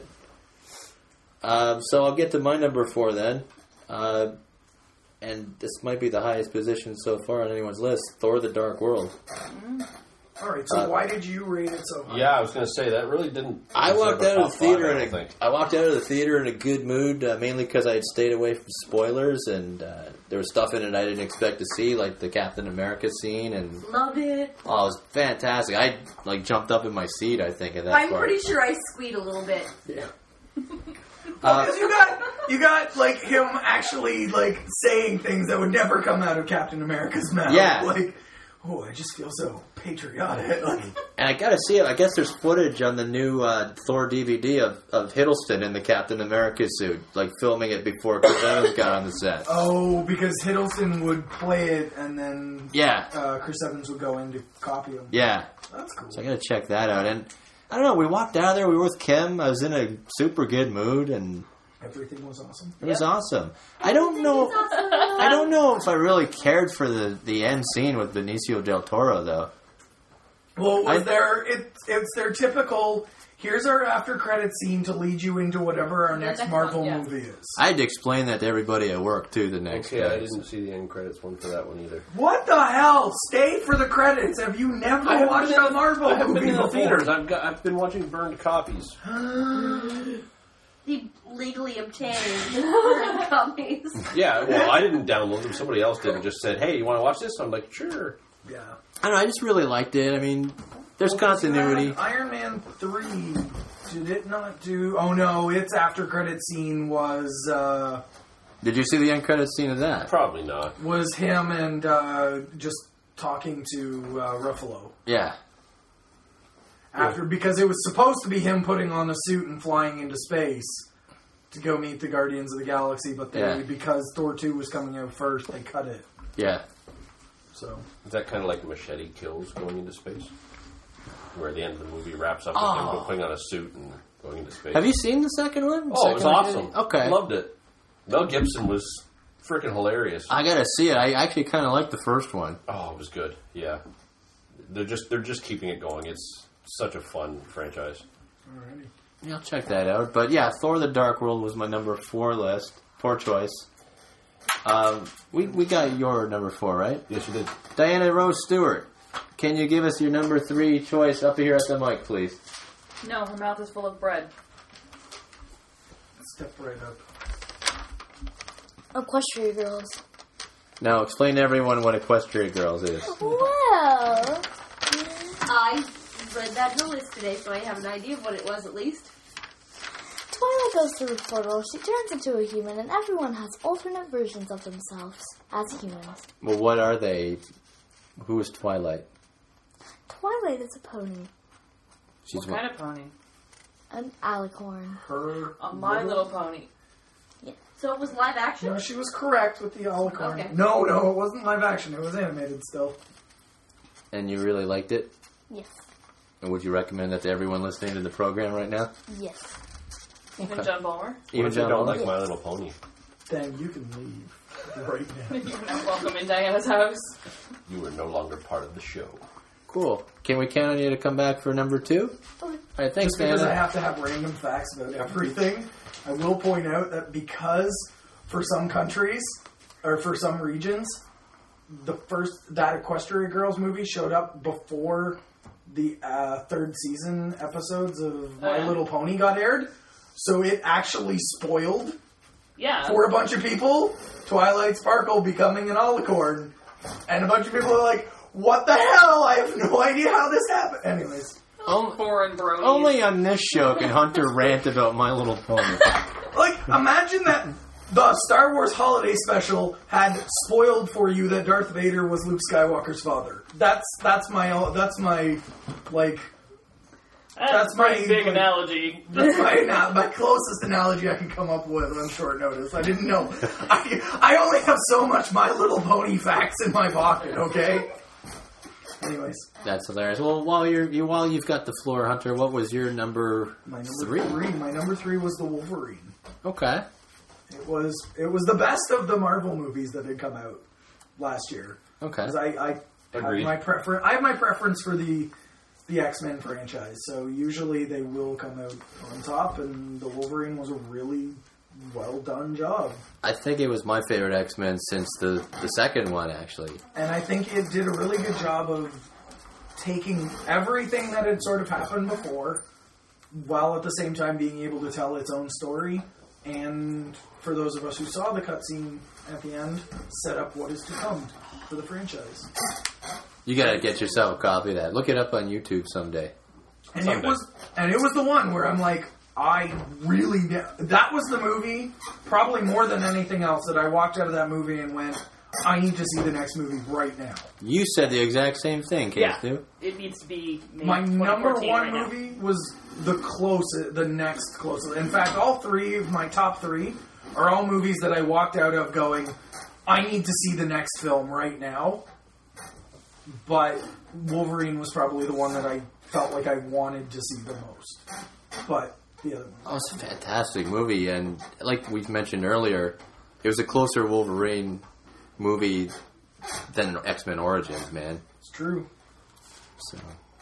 Um, so I'll get to my number four then. Uh, and this might be the highest position so far on anyone's list. Thor: The Dark World. All right, so Uh, why did you rate it so high? Yeah, I was going to say that really didn't. I walked deserve out a of the top theater five, I in don't a, think. I walked out of the theater in a good mood, uh, mainly because I had stayed away from spoilers, and uh, there was stuff in it I didn't expect to see, like the Captain America scene, and Loved it. oh, it was fantastic. I like jumped up in my seat. I think at that I'm part. pretty sure I squeaked a little bit. Yeah. Well, Uh, because you got you got like him actually like saying things that would never come out of Captain America's mouth. Yeah. Like, oh, I just feel so patriotic. Like, And I gotta see it. I guess there's footage on the new uh, Thor D V D of, of Hiddleston in the Captain America suit, like filming it before Chris Evans got on the set. oh, because Hiddleston would play it, and then Yeah, uh, Chris Evans would go in to copy him. yeah. That's cool. So I gotta check that out. And I don't know. We walked out of there. We were with Kim. I was in a super good mood, and Everything was awesome. it was awesome. I don't know. I don't know if I really cared for the the end scene with Benicio del Toro, though. Well, was I- there? It, it's their typical. Here's our after credit scene to lead you into whatever our The next next Marvel one, yeah. movie is. I had to explain that to everybody at work too. The next Okay, day. I didn't see the end credits one for that one either. What the hell? Stay for the credits. Have you never I haven't watched been in a Marvel I haven't movie been in the before? theaters. I've got. I've been watching burned copies. The legally obtained copies. Yeah, well, I didn't download them. Somebody else did and just said, "Hey, you want to watch this?" I'm like, "Sure." Yeah. I don't know. I just really liked it. I mean, There's Well, continuity. Iron Man three, did it not do... Oh, no, its after-credit scene was... Uh, Did you see the end credit scene of that? Probably not. was him and uh, just talking to uh, Ruffalo. Yeah. After, because it was supposed to be him putting on a suit and flying into space to go meet the Guardians of the Galaxy, but they, Yeah. because Thor two was coming out first, they cut it. Yeah. So Is that kind of like Machete Kills going into space? Where the end of the movie wraps up with him Oh. putting on a suit and going into space. Have you seen the second one? Oh, it was Second awesome. one? Okay. Loved it. Mel Gibson was freaking hilarious. I gotta see it. I actually kind of like the first one. Oh, it was good. Yeah. They're just they're just keeping it going. It's such a fun franchise. alrighty. Yeah, I'll check that out. But yeah, Thor: The Dark World was my number four list, four choice. Um, we we got your number four, right? Yes, you did. Diana Rose Stewart. Can you give us your number three choice up here at the mic, please? No, her mouth is full of bread. Step right up. Equestria Girls. Now, explain to everyone what Equestria Girls is. Well, I read that in the list today, so I have an idea of what it was at least. Twilight goes through a portal, she turns into a human, and everyone has alternate versions of themselves as humans. Well, what are they? Who is Twilight? Twilight is a pony, She's What kind of pony? an alicorn. Her... A My Little Pony. So it was live action? No, she was correct with the alicorn. Okay. No, no, it wasn't live action. It was animated still. And you really liked it? Yes. And would you recommend that to everyone listening to the program right now? Yes. Even Okay. John Bulmer. Even What if you John don't Bulmer? like My Little Pony? Then you can leave right now. You're not welcome in Diana's house. You are no longer part of the show. Cool. Can we count on you to come back for number two? All right, thanks, Just because man. I have to have random facts about everything, I will point out that because for some countries, or for some regions, the first, that Equestria Girls movie showed up before the uh, third season episodes of My Oh, yeah? Little Pony got aired. So it actually spoiled Yeah. for a bunch of people Twilight Sparkle becoming an alicorn. And a bunch of people are like, what the hell? I have no idea how this happened. Anyways. Foreign bronies. Only on this show can Hunter rant about My Little Pony. Like, imagine that the Star Wars Holiday Special had spoiled for you that Darth Vader was Luke Skywalker's father. That's that's my that's my like That's, that's a my- pretty big analogy. that's my ana- my closest analogy I can come up with on short notice. I didn't know. I I only have so much My Little Pony facts in my pocket. Okay. Anyways, That's hilarious. Well, while you're you while you've got the floor, Hunter, what was your number my number three? three. My number three was the Wolverine. Okay. It was it was the best of the Marvel movies that had come out last year. Okay. Because I, I have Agreed. my prefer I have my preference for the the X-Men franchise. So usually they will come out on top, and the Wolverine was a really well done job. I think it was my favorite X-Men since the, the second one, actually. And I think it did a really good job of taking everything that had sort of happened before, while at the same time being able to tell its own story. And for those of us who saw the cutscene at the end, set up what is to come for the franchise. You gotta get yourself a copy of that. Look it up on YouTube someday. And Someday. it was, and it was the one where I'm like, I really, that was the movie, probably more than anything else, that I walked out of that movie and went, I need to see the next movie right now. You said the exact same thing, Case, Yeah. too. It needs to be made My number twenty fourteen one right now. movie was the closest, the next closest. In fact, all three of my top three are all movies that I walked out of going, I need to see the next film right now. But Wolverine was probably the one that I felt like I wanted to see the most. But the other one. Oh, it's a fantastic movie, and like we mentioned earlier, it was a closer Wolverine movie than X-Men Origins, man. It's true. So,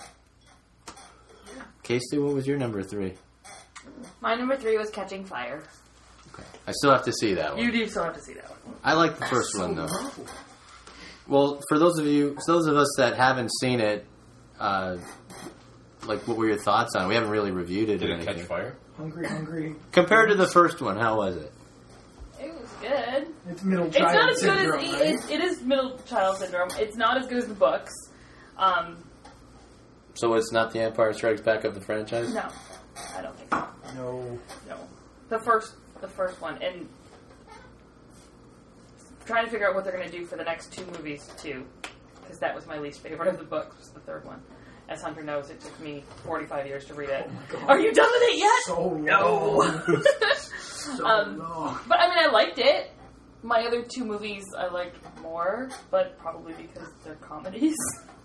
Casey, what was your number three? My number three was Catching Fire. I still have to see that one. You do still have to see that one. I like the first one though. Well, for those of you, for those of us that haven't seen it, uh, like, what were your thoughts on it? We haven't really reviewed it. Did or it anything. catch fire? Hungry, hungry. Compared to the first one, how was it? It was good. It's middle It's child not as good syndrome, as right? it, it is middle child syndrome. It's not as good as the books. Um, So it's not the Empire Strikes Back of the franchise? No, I don't think so. No. No, the first, the first one, and trying to figure out what they're going to do for the next two movies too, because that was my least favorite of the books. Was the third one. As Hunter knows, it took me forty-five years to read it. Oh Are you done with it yet? So long. No. so um, long. But I mean, I liked it. My other two movies I liked more, but probably because they're comedies.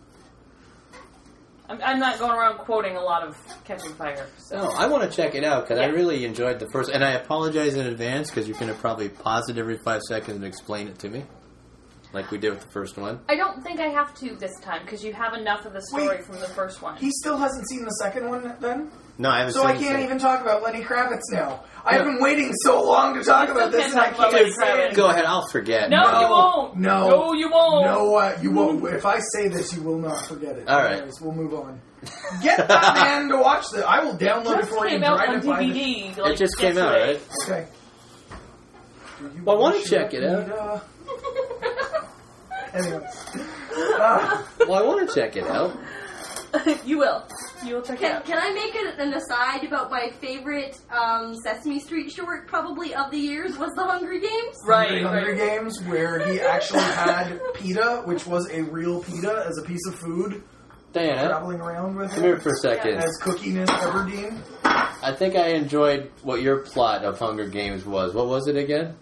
I'm, I'm not going around quoting a lot of Catching Fire. So. No, I want to check it out because I Yeah. really enjoyed the first. And I apologize in advance because you're going to probably pause it every five seconds and explain it to me, like we did with the first one. I don't think I have to this time because you have enough of the story Wait. from the first one. He still hasn't seen the second one then? No, I haven't So seen I the can't second- even talk about Lenny Kravitz now. I've Yeah. been waiting so long to talk You about still this can't and I talk about can't Lenny say Kravitz. it. Go ahead, I'll forget. No, No, you won't. no. No, you won't. No, uh, you won't. If I say this, you will not forget it. All right. Anyways, we'll move on. Get that man to watch the. I will download it Just for you came and out try on to find D V it. D. Like, It just came out, yesterday. right? Okay. Do you Well, I wanna wish check you it out. need, uh, Anyway. Uh, Well, I want to check it out. You will. You will check it Can, out. can I make an, an aside about my favorite um, Sesame Street short, probably of the years, was The Hunger Games? Right, Hunger right. Games, where he actually had pita, which was a real pita, as a piece of food, Diana, traveling around with come here him. for a second. As Cookie Miss Everdeen. I think I enjoyed what your plot of Hunger Games was. What was it again?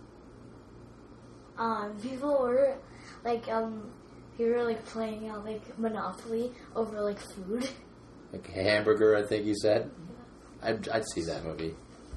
Um, people were like, um, we were like playing out like Monopoly over like food. Like a hamburger, I think you said. I'd, I'd see that movie.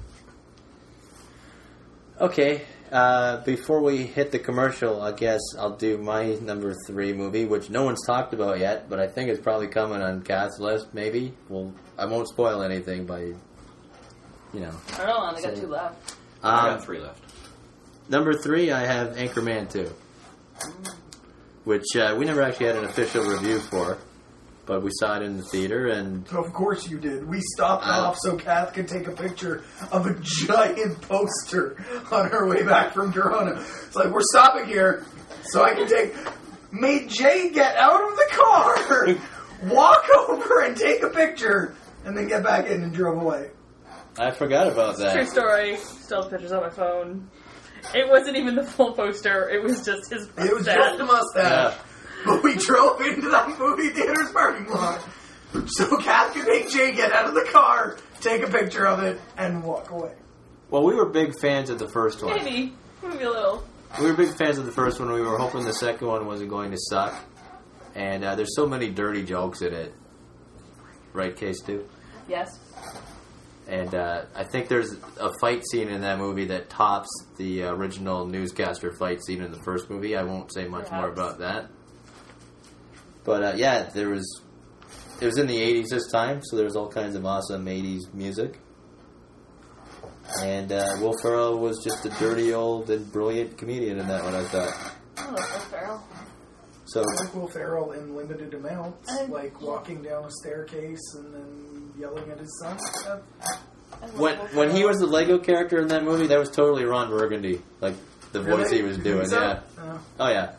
Okay, uh, before we hit the commercial, I guess I'll do my number three movie, which no one's talked about yet, but I think it's probably coming on Kath's list, maybe. Well, I won't spoil anything by, you know. I don't know. I only got So- two left. I Um, got three left. Number three, I have Anchorman two, which uh, we never actually had an official review for, but we saw it in the theater, and Of course you did. We stopped Uh, off so Kath could take a picture of a giant poster on her way back from Toronto. It's like, we're stopping here so I can take... Made Jay get out of the car, walk over and take a picture, and then get back in and drove away. I forgot about True that. story. Still have pictures on my phone. It wasn't even the full poster. It was just his It was mustache. just a mustache. Yeah. But we drove into that movie theater's parking lot so Kath could make Jay get out of the car, take a picture of it, and walk away. Well, we were big fans of the first one. Maybe. Maybe a little. We were big fans of the first one. We were hoping the second one wasn't going to suck. And uh, there's so many dirty jokes in it. Right, Case two? Yes. And uh, I think there's a fight scene in that movie that tops the original newscaster fight scene in the first movie. I won't say much more Perhaps. about that. But uh, yeah, there was. It was in the eighties this time, so there was all kinds of awesome eighties music. And uh, Will Ferrell was just a dirty old and brilliant comedian in that one, I thought. Oh, that's Will Ferrell. So I like Will Ferrell in limited amounts, I- like walking down a staircase and then yelling at his son. Uh, I love when Will when he Ferrell. was the Lego character in that movie, that was totally Ron Burgundy, like the voice really? he was You doing. think so? Yeah. Uh, Oh yeah.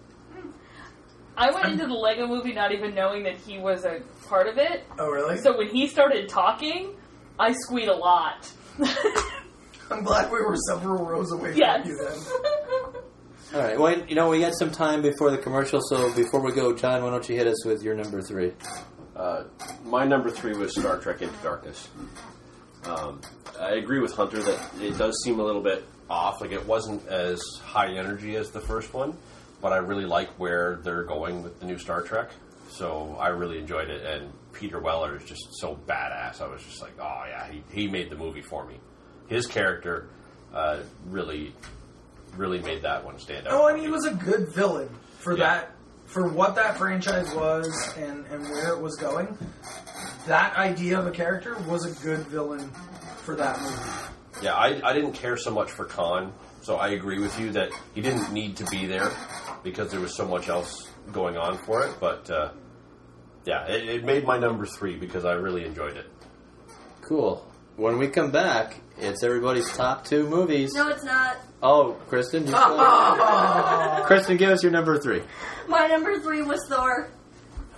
I went into the Lego movie not even knowing that he was a part of it. oh, really? So when he started talking, I squeaked a lot. I'm glad we were several rows away Yes. from you then. All right. Well, you know, we got some time before the commercial, so before we go, John, why don't you hit us with your number three? Uh, my number three was Star Trek Into Darkness. Um, I agree with Hunter that it does seem a little bit off. Like, it wasn't as high energy as the first one, but I really like where they're going with the new Star Trek. So I really enjoyed it, and Peter Weller is just so badass. I was just like, oh yeah, he, he made the movie for me. His character uh, really, really made that one stand out. Oh, for and he me. was a good villain for Yeah. that, for what that franchise was and, and where it was going. That idea of a character was a good villain for that movie. Yeah, I, I didn't care so much for Khan, so I agree with you that he didn't need to be there because there was so much else going on for it. But uh, yeah, it, it made my number three because I really enjoyed it. Cool. When we come back, it's everybody's top two movies. No, it's not. Oh, Kristen, you still- Kristen, give us your number three. My number three was Thor.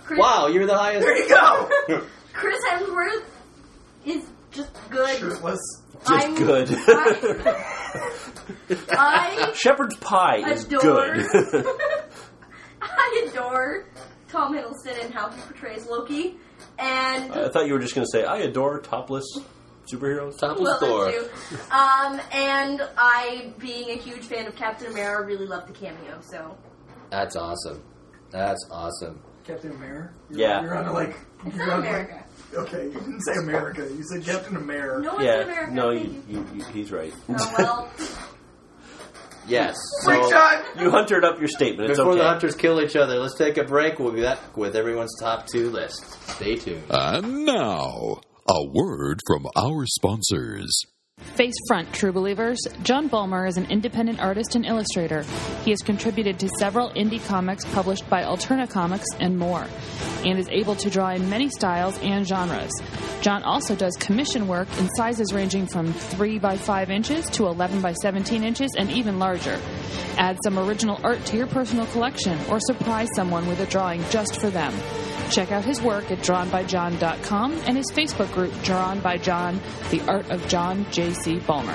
Chris, Wow, you're the highest. There you go. Chris Hemsworth is just good. Shirtless. Just I'm- good. I, I Shepherd's pie is adore. good. I adore Tom Hiddleston and how he portrays Loki, and I thought you were just going to say, I adore topless superheroes. Topless well, Thor. that too. Um, and I, being a huge fan of Captain America, really loved the cameo. So That's awesome. That's awesome. Captain America? You're, Yeah. You're on a, like... it's you're not on, like- America. okay, you didn't say America. You said Captain America. No, it's Yeah, America. no, Thank you, you. you, you, he's right. Oh, well, Yes. Quick So, shot! You hunted up your statement. It's before okay. the hunters kill each other, let's take a break. We'll be back with everyone's top two list. Stay tuned. And now, a word from our sponsors. Face front, true believers. John Bulmer is an independent artist and illustrator. He has contributed to several indie comics published by Alterna Comics and more, and is able to draw in many styles and genres. John also does commission work in sizes ranging from three by five inches to eleven by seventeen inches and even larger. Add some original art to your personal collection or surprise someone with a drawing just for them. Check out his work at drawn by john dot com and his Facebook group, Drawn by John, The Art of John J C. Bulmer.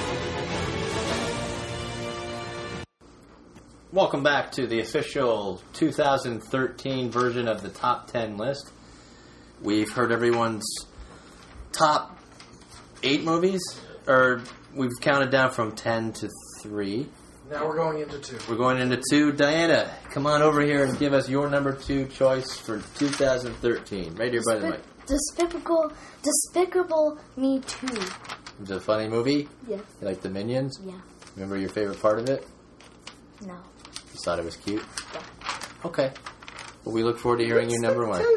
Welcome back to the official two thousand thirteen version of the top ten list. We've heard everyone's top eight movies, or we've counted down from ten to three. Now we're going into two. We're going into two. Diana, come on over here and give us your number two choice for two thousand thirteen. Right here by the mic. Despicable, Despicable Me two. It's a funny movie. Yeah. You like the Minions? Yeah. Remember your favorite part of it? No. You thought it was cute? Yeah. Okay. Well, we look forward to hearing you number one.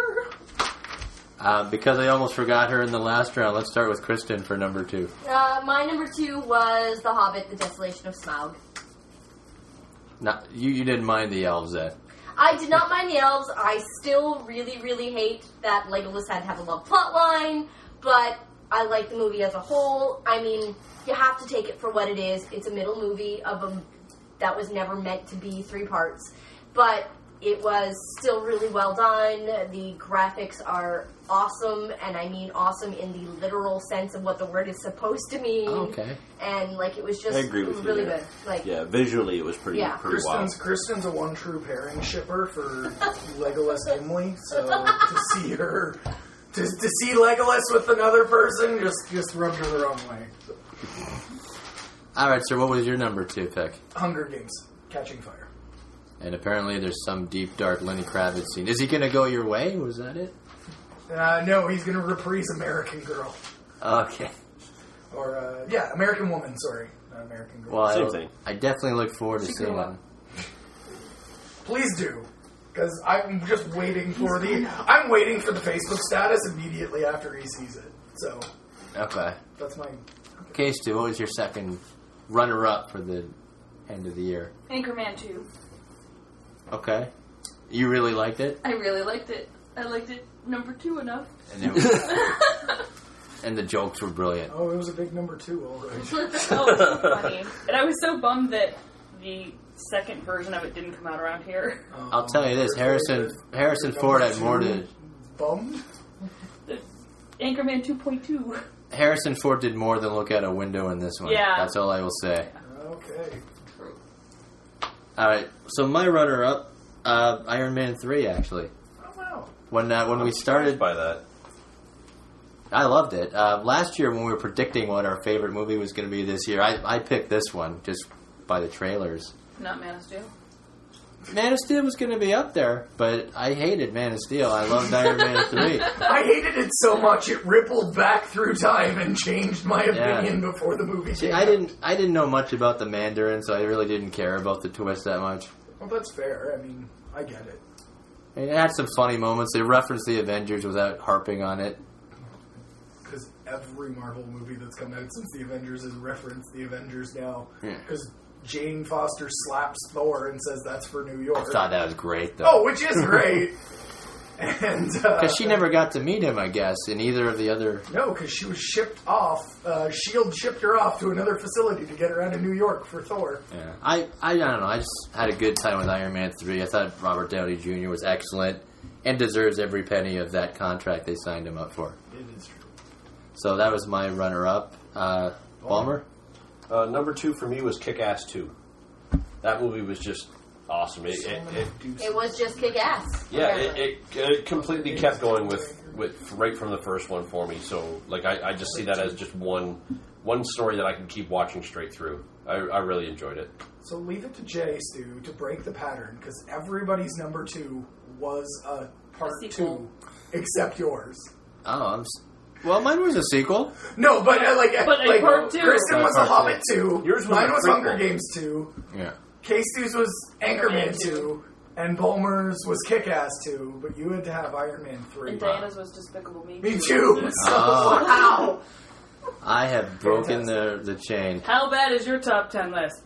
Uh, because I almost forgot her in the last round, let's start with Kristen for number two. uh, my number two was The Hobbit: The Desolation of Smaug. Not, you, you didn't mind the elves then. I did not mind the elves. I still really, really hate that Legolas had to have a love plotline, but I like the movie as a whole. I mean, you have to take it for what it is. It's a middle movie of a that was never meant to be three parts, but it was still really well done. The graphics are awesome, and I mean awesome in the literal sense of what the word is supposed to mean. Oh, okay. And like it was just I agree it with was you really there. good. Like Yeah, visually it was pretty, Yeah. pretty wild. Kristen's, Kristen's a one true pairing shipper for Legolas Gimli, so to see her, to, to see Legolas with another person just, just rubbed her the wrong way. So, All right, sir, what was your number two pick? Hunger Games, Catching Fire. And apparently there's some deep, dark Lenny Kravitz scene. Is he going to go your way? Was that it? Uh, no, he's going to reprise American Girl. Okay. Or, uh, yeah, American Woman, sorry. Not American Girl. Well, Same I, thing. I definitely look forward to She seeing grew up. him. Please do. Because I'm just waiting for the... I'm waiting for the Facebook status immediately after he sees it. So, Okay. that's my... Case two, what was your second runner-up for the end of the year? Anchorman two. Okay. You really liked it? I really liked it. I liked it number two enough. And, it was, and the jokes were brilliant. Oh, it was a big number two, all right. Oh, it was so funny. And I was so bummed that the second version of it didn't come out around here. Um, I'll tell you this, Harrison Harrison Ford had more to... Bummed? The Anchorman two point two. Harrison Ford did more than look out a window in this one. Yeah. That's all I will say. Okay. Alright, so my runner-up, uh, Iron Man three, actually. Oh, wow. When uh, when we I'm started... surprised by that. I loved it. Uh, last year when we were predicting what our favorite movie was going to be this year, I, I picked this one just by the trailers. Not Man of Steel. Man of Steel was going to be up there, but I hated Man of Steel. I loved Iron Man three. I hated it so much it rippled back through time and changed my opinion Yeah. before the movie See, came I out. didn't I didn't know much about the Mandarin, so I really didn't care about the twist that much. Well, that's fair. I mean, I get it. I mean, it had some funny moments. They referenced the Avengers without harping on it. Because every Marvel movie that's come out since the Avengers has referenced the Avengers now. Yeah. Because Jane Foster slaps Thor and says that's for New York. I thought that was great, though. Oh, which is great. And uh, Because she never got to meet him, I guess, in either of the other... No, because she was shipped off. Uh, S H I E L D shipped her off to another facility to get her out of New York for Thor. Yeah. I, I, I don't know. I just had a good time with Iron Man three. I thought Robert Downey Junior was excellent. and deserves every penny of that contract they signed him up for. It is true. So that was my runner-up. Uh, Balmer? Uh, number two for me was Kick-Ass two. That movie was just awesome. It, it, it, It was just kick-ass. yeah, it, it, it completely kept going with, with right from the first one for me. So, like, I, I just see that as just one one story that I can keep watching straight through. I, I really enjoyed it. So leave it to Jay, Stu, to break the pattern, because everybody's number two was a part A sequel. two, except yours. Oh, I'm... S- well, mine was a sequel. No, but uh, like, But a like part two. Kristen Uh, was The part Hobbit two. Yours was Mine a was prequel. Hunger Games two. Yeah. K-Stu's was Anchorman Anchorman two. And Palmer's was Kick-Ass two. But you had to have Iron Man three. And Diana's was Despicable Me. Me too. So, Oh. wow. I have broken the, the chain. How bad is your top ten list?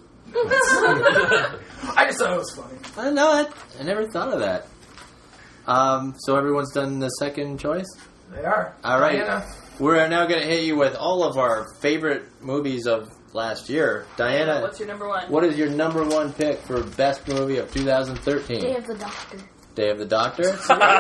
I just thought it was funny. I know it. I never thought of that. Um, so everyone's done the second choice? They are. All right. Diana. We're now going to hit you with all of our favorite movies of last year. Diana, What's your number one? what is your number one pick for best movie of two thousand thirteen? Day of the Doctor. Day of the Doctor?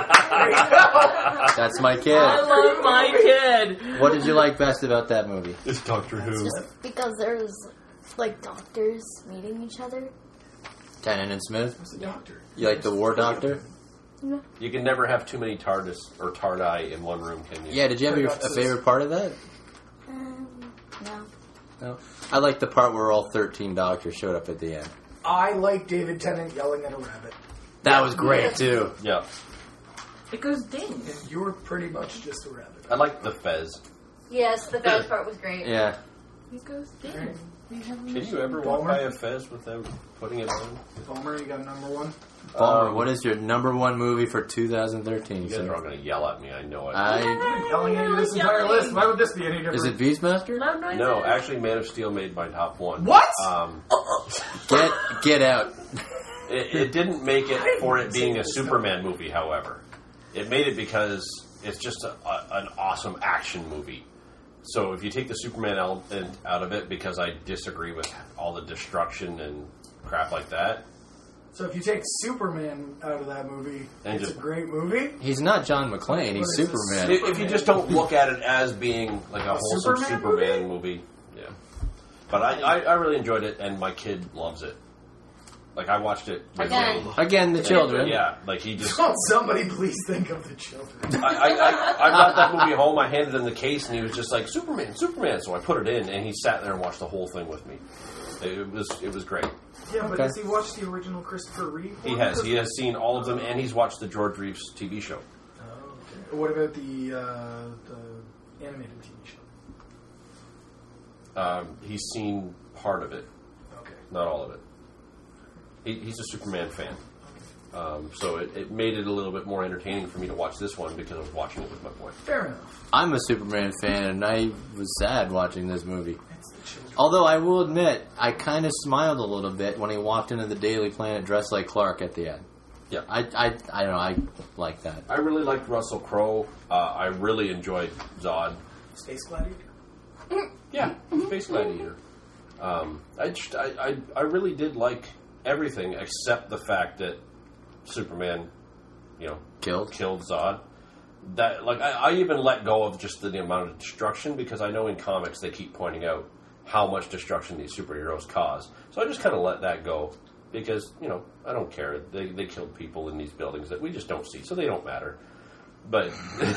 That's my kid. I love my kid. What did you like best about that movie? It's Doctor Who. Just because there's like doctors meeting each other. Tennant and Smith? Who's the doctor? You like the War Doctor? You can never have too many TARDIS or TARDI in one room, can you? Yeah, did you have your, a favorite part of that? Um, no. No. I like the part where all thirteen doctors showed up at the end. I like David Tennant yelling at a rabbit. That was great, too. Yeah. It goes ding. And you were pretty much just a rabbit. I like the Fez. Yes, the best part was great. Yeah. It goes ding. We have Can you ever walk by a Fez without putting it on? Palmer, you got number one? Balmer, Um, what is your number one movie for two thousand thirteen? You guys sir? are all going to yell at me, I know it. I, I'm yelling at you this entire list. Why would this be any different? is it Beastmaster? Loud noises. no, actually, Man of Steel made my top one. What? Um, Get get out. it, it didn't make it for it being a Superman movie, however. It made it because it's just a, a, an awesome action movie. So if you take the Superman element out of it, because I disagree with all the destruction and crap like that, So if you take Superman out of that movie, And it's just- a great movie. He's not John McClane. He's What is this? Superman. if, if you just don't look at it as being like a, A wholesome Superman Superman, movie? yeah. But I, I, I really enjoyed it, and my kid loves it. Like I watched it with Again. him. Again, the children. Yeah, like he just. Oh, somebody please think of the children. I, I, I, I brought that movie home. I handed him the case, and he was just like Superman, Superman. So I put it in, and he sat there and watched the whole thing with me. It was it was great. Yeah, but Okay. has he watched the original Christopher Reeve? He one? has he has seen all of them, and he's watched the George Reeves T V show. Oh, okay. What about the uh, the animated T V show? Um, he's seen part of it, Okay. not all of it. He, he's a Superman fan, um, so it, it made it a little bit more entertaining for me to watch this one because I was watching it with my boy. Fair enough. I'm a Superman fan, and I was sad watching this movie. It's the children. Although I will admit, I kind of smiled a little bit when he walked into the Daily Planet dressed like Clark at the end. Yeah. I, I, I don't know. I like that. I really liked Russell Crowe. Uh, I really enjoyed Zod. Space Gladiator. Yeah, Space Gladiator. Um, I, just, I, I I really did like everything except the fact that Superman, you know, Killed? killed Zod. That like I, I even let go of just the, the amount of destruction because I know in comics they keep pointing out how much destruction these superheroes cause. So I just kind of let that go because you know I don't care. They they killed people in these buildings that we just don't see, so they don't matter. But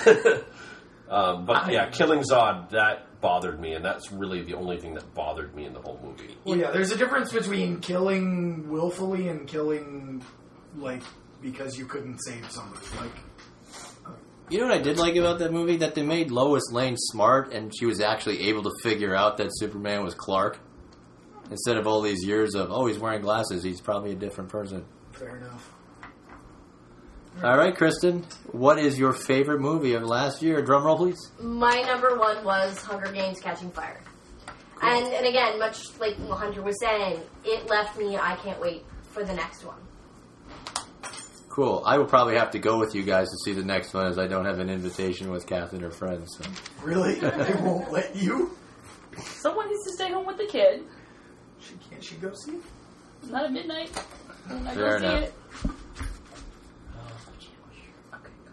um, but yeah, killing Zod that bothered me, and that's really the only thing that bothered me in the whole movie. Well, yeah, there's a difference between killing willfully and killing, like, because you couldn't save somebody. Like, You know what I did like about that movie? That they made Lois Lane smart, and she was actually able to figure out that Superman was Clark. Instead of all these years of, oh, he's wearing glasses, he's probably a different person. fair enough. All right, Kristen, what is your favorite movie of last year? Drum roll, please. My number one was Hunger Games Catching Fire. And, and again, much like Hunter was saying, it left me, I can't wait for the next one. Cool. I will probably have to go with you guys to see the next one, as I don't have an invitation with Kath and her friends. So. Really? They won't let you? Someone needs to stay home with the kid. She can't she go see it? Not at midnight. I Fair go see enough. it.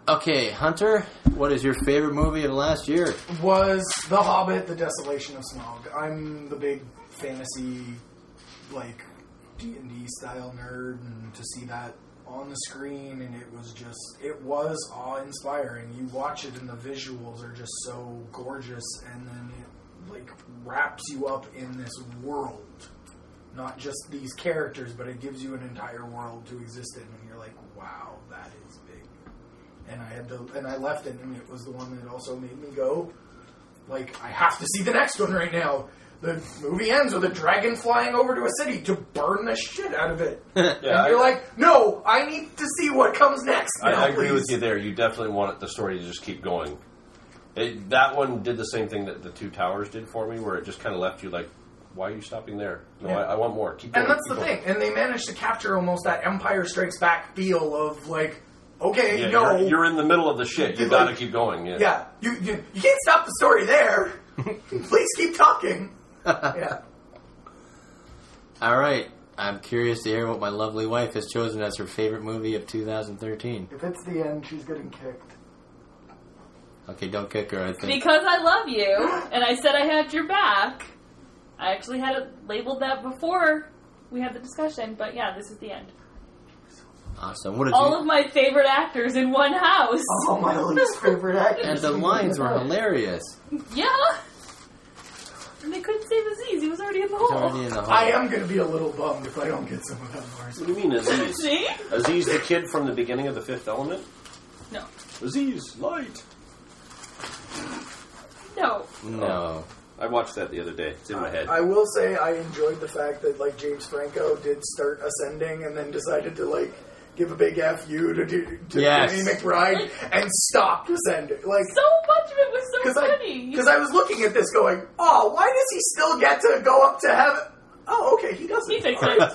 Okay, Hunter, what is your favorite movie of last year? Was The Hobbit, The Desolation of Smaug. I'm the big fantasy, like, D and D style nerd, and to see that on the screen, and it was just, it was awe-inspiring. You watch it and the visuals are just so gorgeous, and then it, like, wraps you up in this world. Not just these characters, but it gives you an entire world to exist in, and you're like, wow, that is big. And I had to, and I left it, and it was the one that also made me go, like, I have to see the next one right now. The movie ends with a dragon flying over to a city to burn the shit out of it. Yeah, and I, you're like, no, I need to see what comes next. I, now, I agree please. with you there. You definitely want the story to just keep going. It, that one did the same thing that the Two Towers did for me, where it just kind of left you like, why are you stopping there? No, Yeah. I, I want more. Keep going. And that's keep the going. thing. And they managed to capture almost that Empire Strikes Back feel of, like, okay, Yeah, no. you're, you're in the middle of the shit. You Like, gotta keep going. Yeah. Yeah, you, you you can't stop the story there. Please keep talking. Yeah. All right. I'm curious to hear what my lovely wife has chosen as her favorite movie of two thousand thirteen. If it's the end, she's getting kicked. Okay, don't kick her, I think. Because I love you, and I said I had your back. I actually had it labeled that before we had the discussion, but yeah, this is the end. Awesome. What did All you... of my favorite actors in one house. All my least favorite actors. And the lines were hilarious. Yeah. And they couldn't save Aziz. He was already in the It's hole. already in the hole. I am going to be a little bummed if I don't get some of that Mars. What do you mean, Aziz? See? Aziz, the kid from the beginning of The Fifth Element? No. Aziz, light. No. No. I watched that the other day. It's in my head. I will say I enjoyed the fact that, like, James Franco did start ascending and then decided to, like, give a big F you to, do, to Yes. Danny McBride and stopped ascending. Like, So much of it was so Because I, funny. 'cause I was looking at this going, oh, why does he still get to go up to heaven? Oh, okay, he doesn't. He fixed it.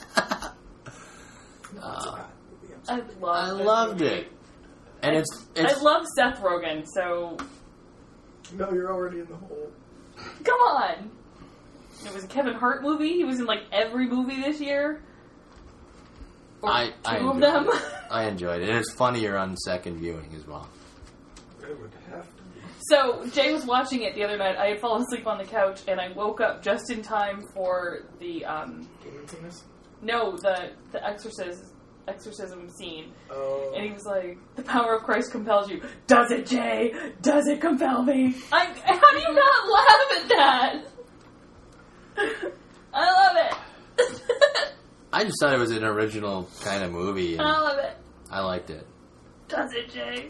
Uh, I loved I this loved movie. it. And it's... it's I love Seth Rogen, so No, you're already in the hole. come on. It was a Kevin Hart movie. He was in like every movie this year. Or I, two I of enjoyed them. it. I enjoyed it. And it's funnier on second viewing as well. It would have to be. So Jay was watching it the other night. I had fallen asleep on the couch, and I woke up just in time for the um, Demon Tennis? no the the exorcism exorcism scene. Oh. And he was like, "The power of Christ compels you." Does it, Jay? Does it compel me? I, how do you not laugh at that? I love it. I just thought it was an original kind of movie. And I love it. I liked it. Does it, Jay?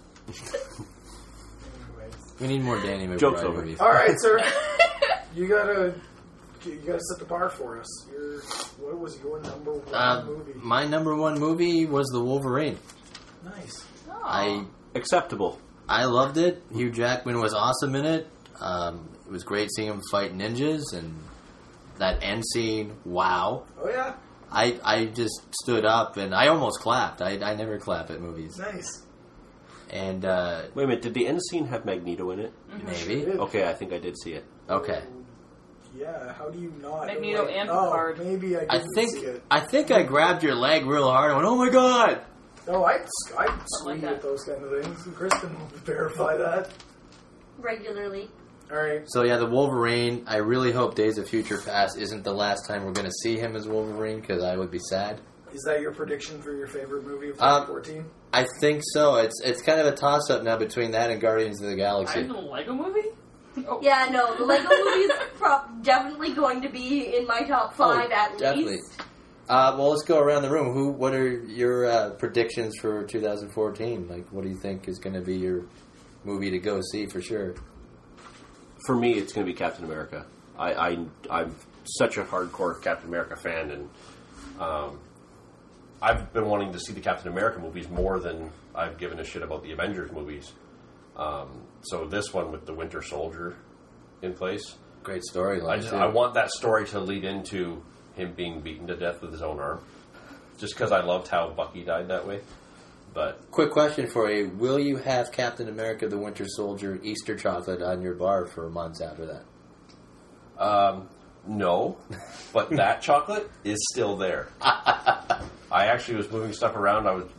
Anyways. We need more Danny McBride Joke's over. movies. All right, sir. You gotta, you gotta set the bar for us. Your, what was your number one Uh, movie? my number one movie was The Wolverine. Nice. Oh. I Acceptable. I loved it. Hugh Jackman was awesome in it. Um, it was great seeing him fight ninjas, and that end scene, wow. Oh yeah, I, I just stood up and I almost clapped. I, I never clap at movies. nice. And uh, Wait a minute, did the end scene have Magneto in it? maybe. Sure did. Okay, I think I did see it. Okay. Yeah, how do you not? Magneto like, and oh, Picard. maybe I I didn't think see it. I think I grabbed your leg real hard and went, oh my god! Oh, I I like sweet that. at those kind of things. Kristen will verify that. Regularly. All right. So yeah, the Wolverine, I really hope Days of Future Past isn't the last time we're going to see him as Wolverine, because I would be sad. Is that your prediction for your favorite movie of Um, twenty fourteen? I think so. It's it's kind of a toss-up now between that and Guardians of the I Galaxy. have the Lego movie? Oh. Yeah, no, the Lego movie is pro- definitely going to be in my top five Oh, at definitely. least. Uh, well, let's go around the room. Who? What are your uh, predictions for two thousand fourteen? Like, what do you think is going to be your movie to go see for sure? For me, it's going to be Captain America. I, I, I'm such a hardcore Captain America fan, and um, I've been wanting to see the Captain America movies more than I've given a shit about the Avengers movies. Um, so this one with the Winter Soldier in place, Great storyline. I, just, too. I want that story to lead into him being beaten to death with his own arm. Just because I loved how Bucky died that way. But Quick question for you: will you have Captain America: The Winter Soldier Easter chocolate on your bar for months after that? Um, no, but that chocolate is still there. I actually was moving stuff around. I was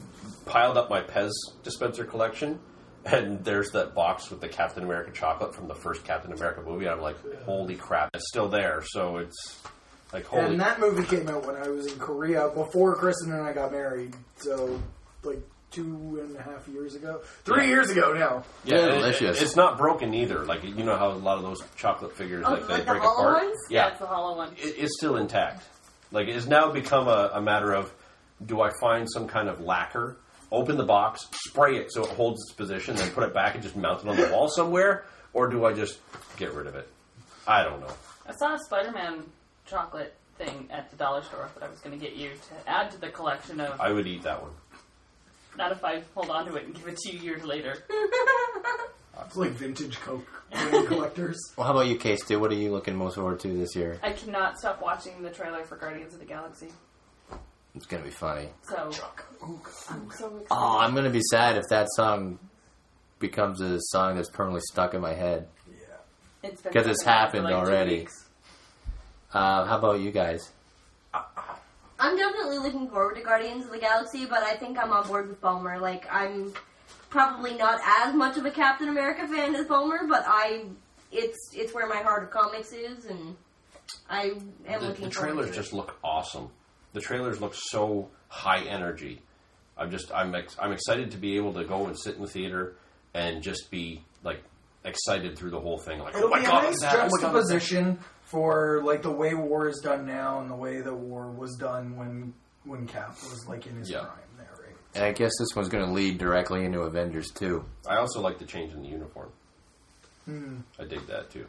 piled up my Pez dispenser collection, and there's that box with the Captain America chocolate from the first Captain America movie. I'm like, holy crap, it's still there. So it's like, holy. And that movie came out when I was in Korea before Kristen and I got married. So, like, two and a half years ago. Three yeah. years ago now. Yeah, yeah it, delicious. It, it's not broken either. Like, you know how a lot of those chocolate figures, oh, like, they like break the hollow apart? Ones? Yeah, it's the hollow one. It, it's still intact. Like, it has now become a, a matter of, do I find some kind of lacquer, open the box, spray it so it holds its position, then put it back and just mount it on the wall somewhere? Or do I just get rid of it? I don't know. I saw a Spider-Man chocolate thing at the dollar store that I was going to get you to add to the collection of... I would eat that one. Not if I hold on to it and give it to you years later. It's like vintage Coke collectors. Well, how about you, K-Stu? What are you looking most forward to this year? I cannot stop watching the trailer for Guardians of the Galaxy. It's going to be funny. So, I'm so excited. Oh, I'm going to be sad if that song becomes a song that's permanently stuck in my head. Yeah. It's been Because it's stuck in my head happened for like two already. weeks. Uh, how about you guys? I'm definitely looking forward to Guardians of the Galaxy, but I think I'm on board with Bulmer. Like, I'm probably not as much of a Captain America fan as Bulmer, but I, it's it's where my heart of comics is, and I am The, looking the forward trailers to it. just look awesome. The trailers look so high energy. I'm just I'm ex- I'm excited to be able to go and sit in the theater and just be like excited through the whole thing. Like, It'll oh my be god, a nice is that? Oh my god, is that? juxtaposition for like the way war is done now and the way the war was done when when Cap was like in his Yeah. prime there, right? And I guess this one's going to lead directly into Avengers two. I also like the change in the uniform. Hmm. I dig that too.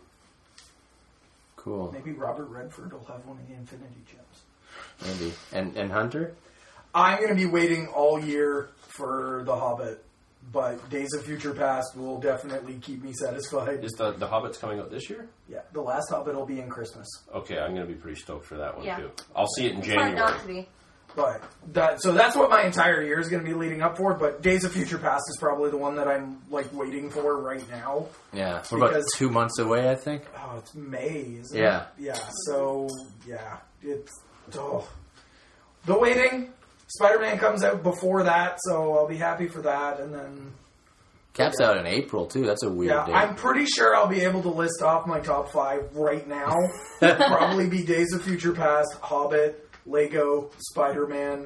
Cool. Maybe Robert Redford will have one of the Infinity Gems. Maybe. And and Hunter? I'm going to be waiting all year for The Hobbit, but Days of Future Past will definitely keep me satisfied. Is the the Hobbit's coming out this year? Yeah, the last Hobbit will be in Christmas. Okay, I'm going to be pretty stoked for that one Yeah. too. I'll see it in It's January. hard not to be. But that so that's what my entire year is going to be leading up for. But Days of Future Past is probably the one that I'm like waiting for right now. Yeah. We're about Because- two months away, I think. Oh, it's May, isn't Yeah. it? Yeah. So yeah, it's oh. The waiting. Spider-Man comes out before that, so I'll be happy for that. And then Cap's out in April, too. That's a weird yeah, date. I'm pretty sure I'll be able to list off my top five right now. Probably be Days of Future Past, Hobbit, Lego, Spider-Man,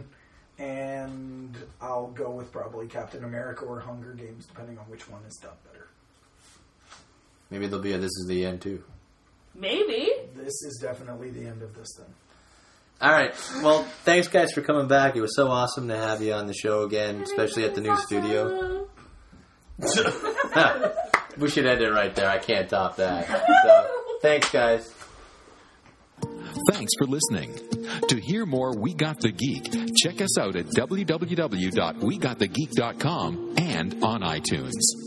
and I'll go with probably Captain America or Hunger Games, depending on which one is done better. Maybe there'll be a This Is the End, too. Maybe. This is definitely the end of this thing. All right. Well, thanks, guys, for coming back. It was so awesome to have you on the show again, especially at the new studio. We should end it right there. I can't top that. So, thanks, guys. Thanks for listening. To hear more We Got the Geek, check us out at w w w dot we got the geek dot com and on iTunes.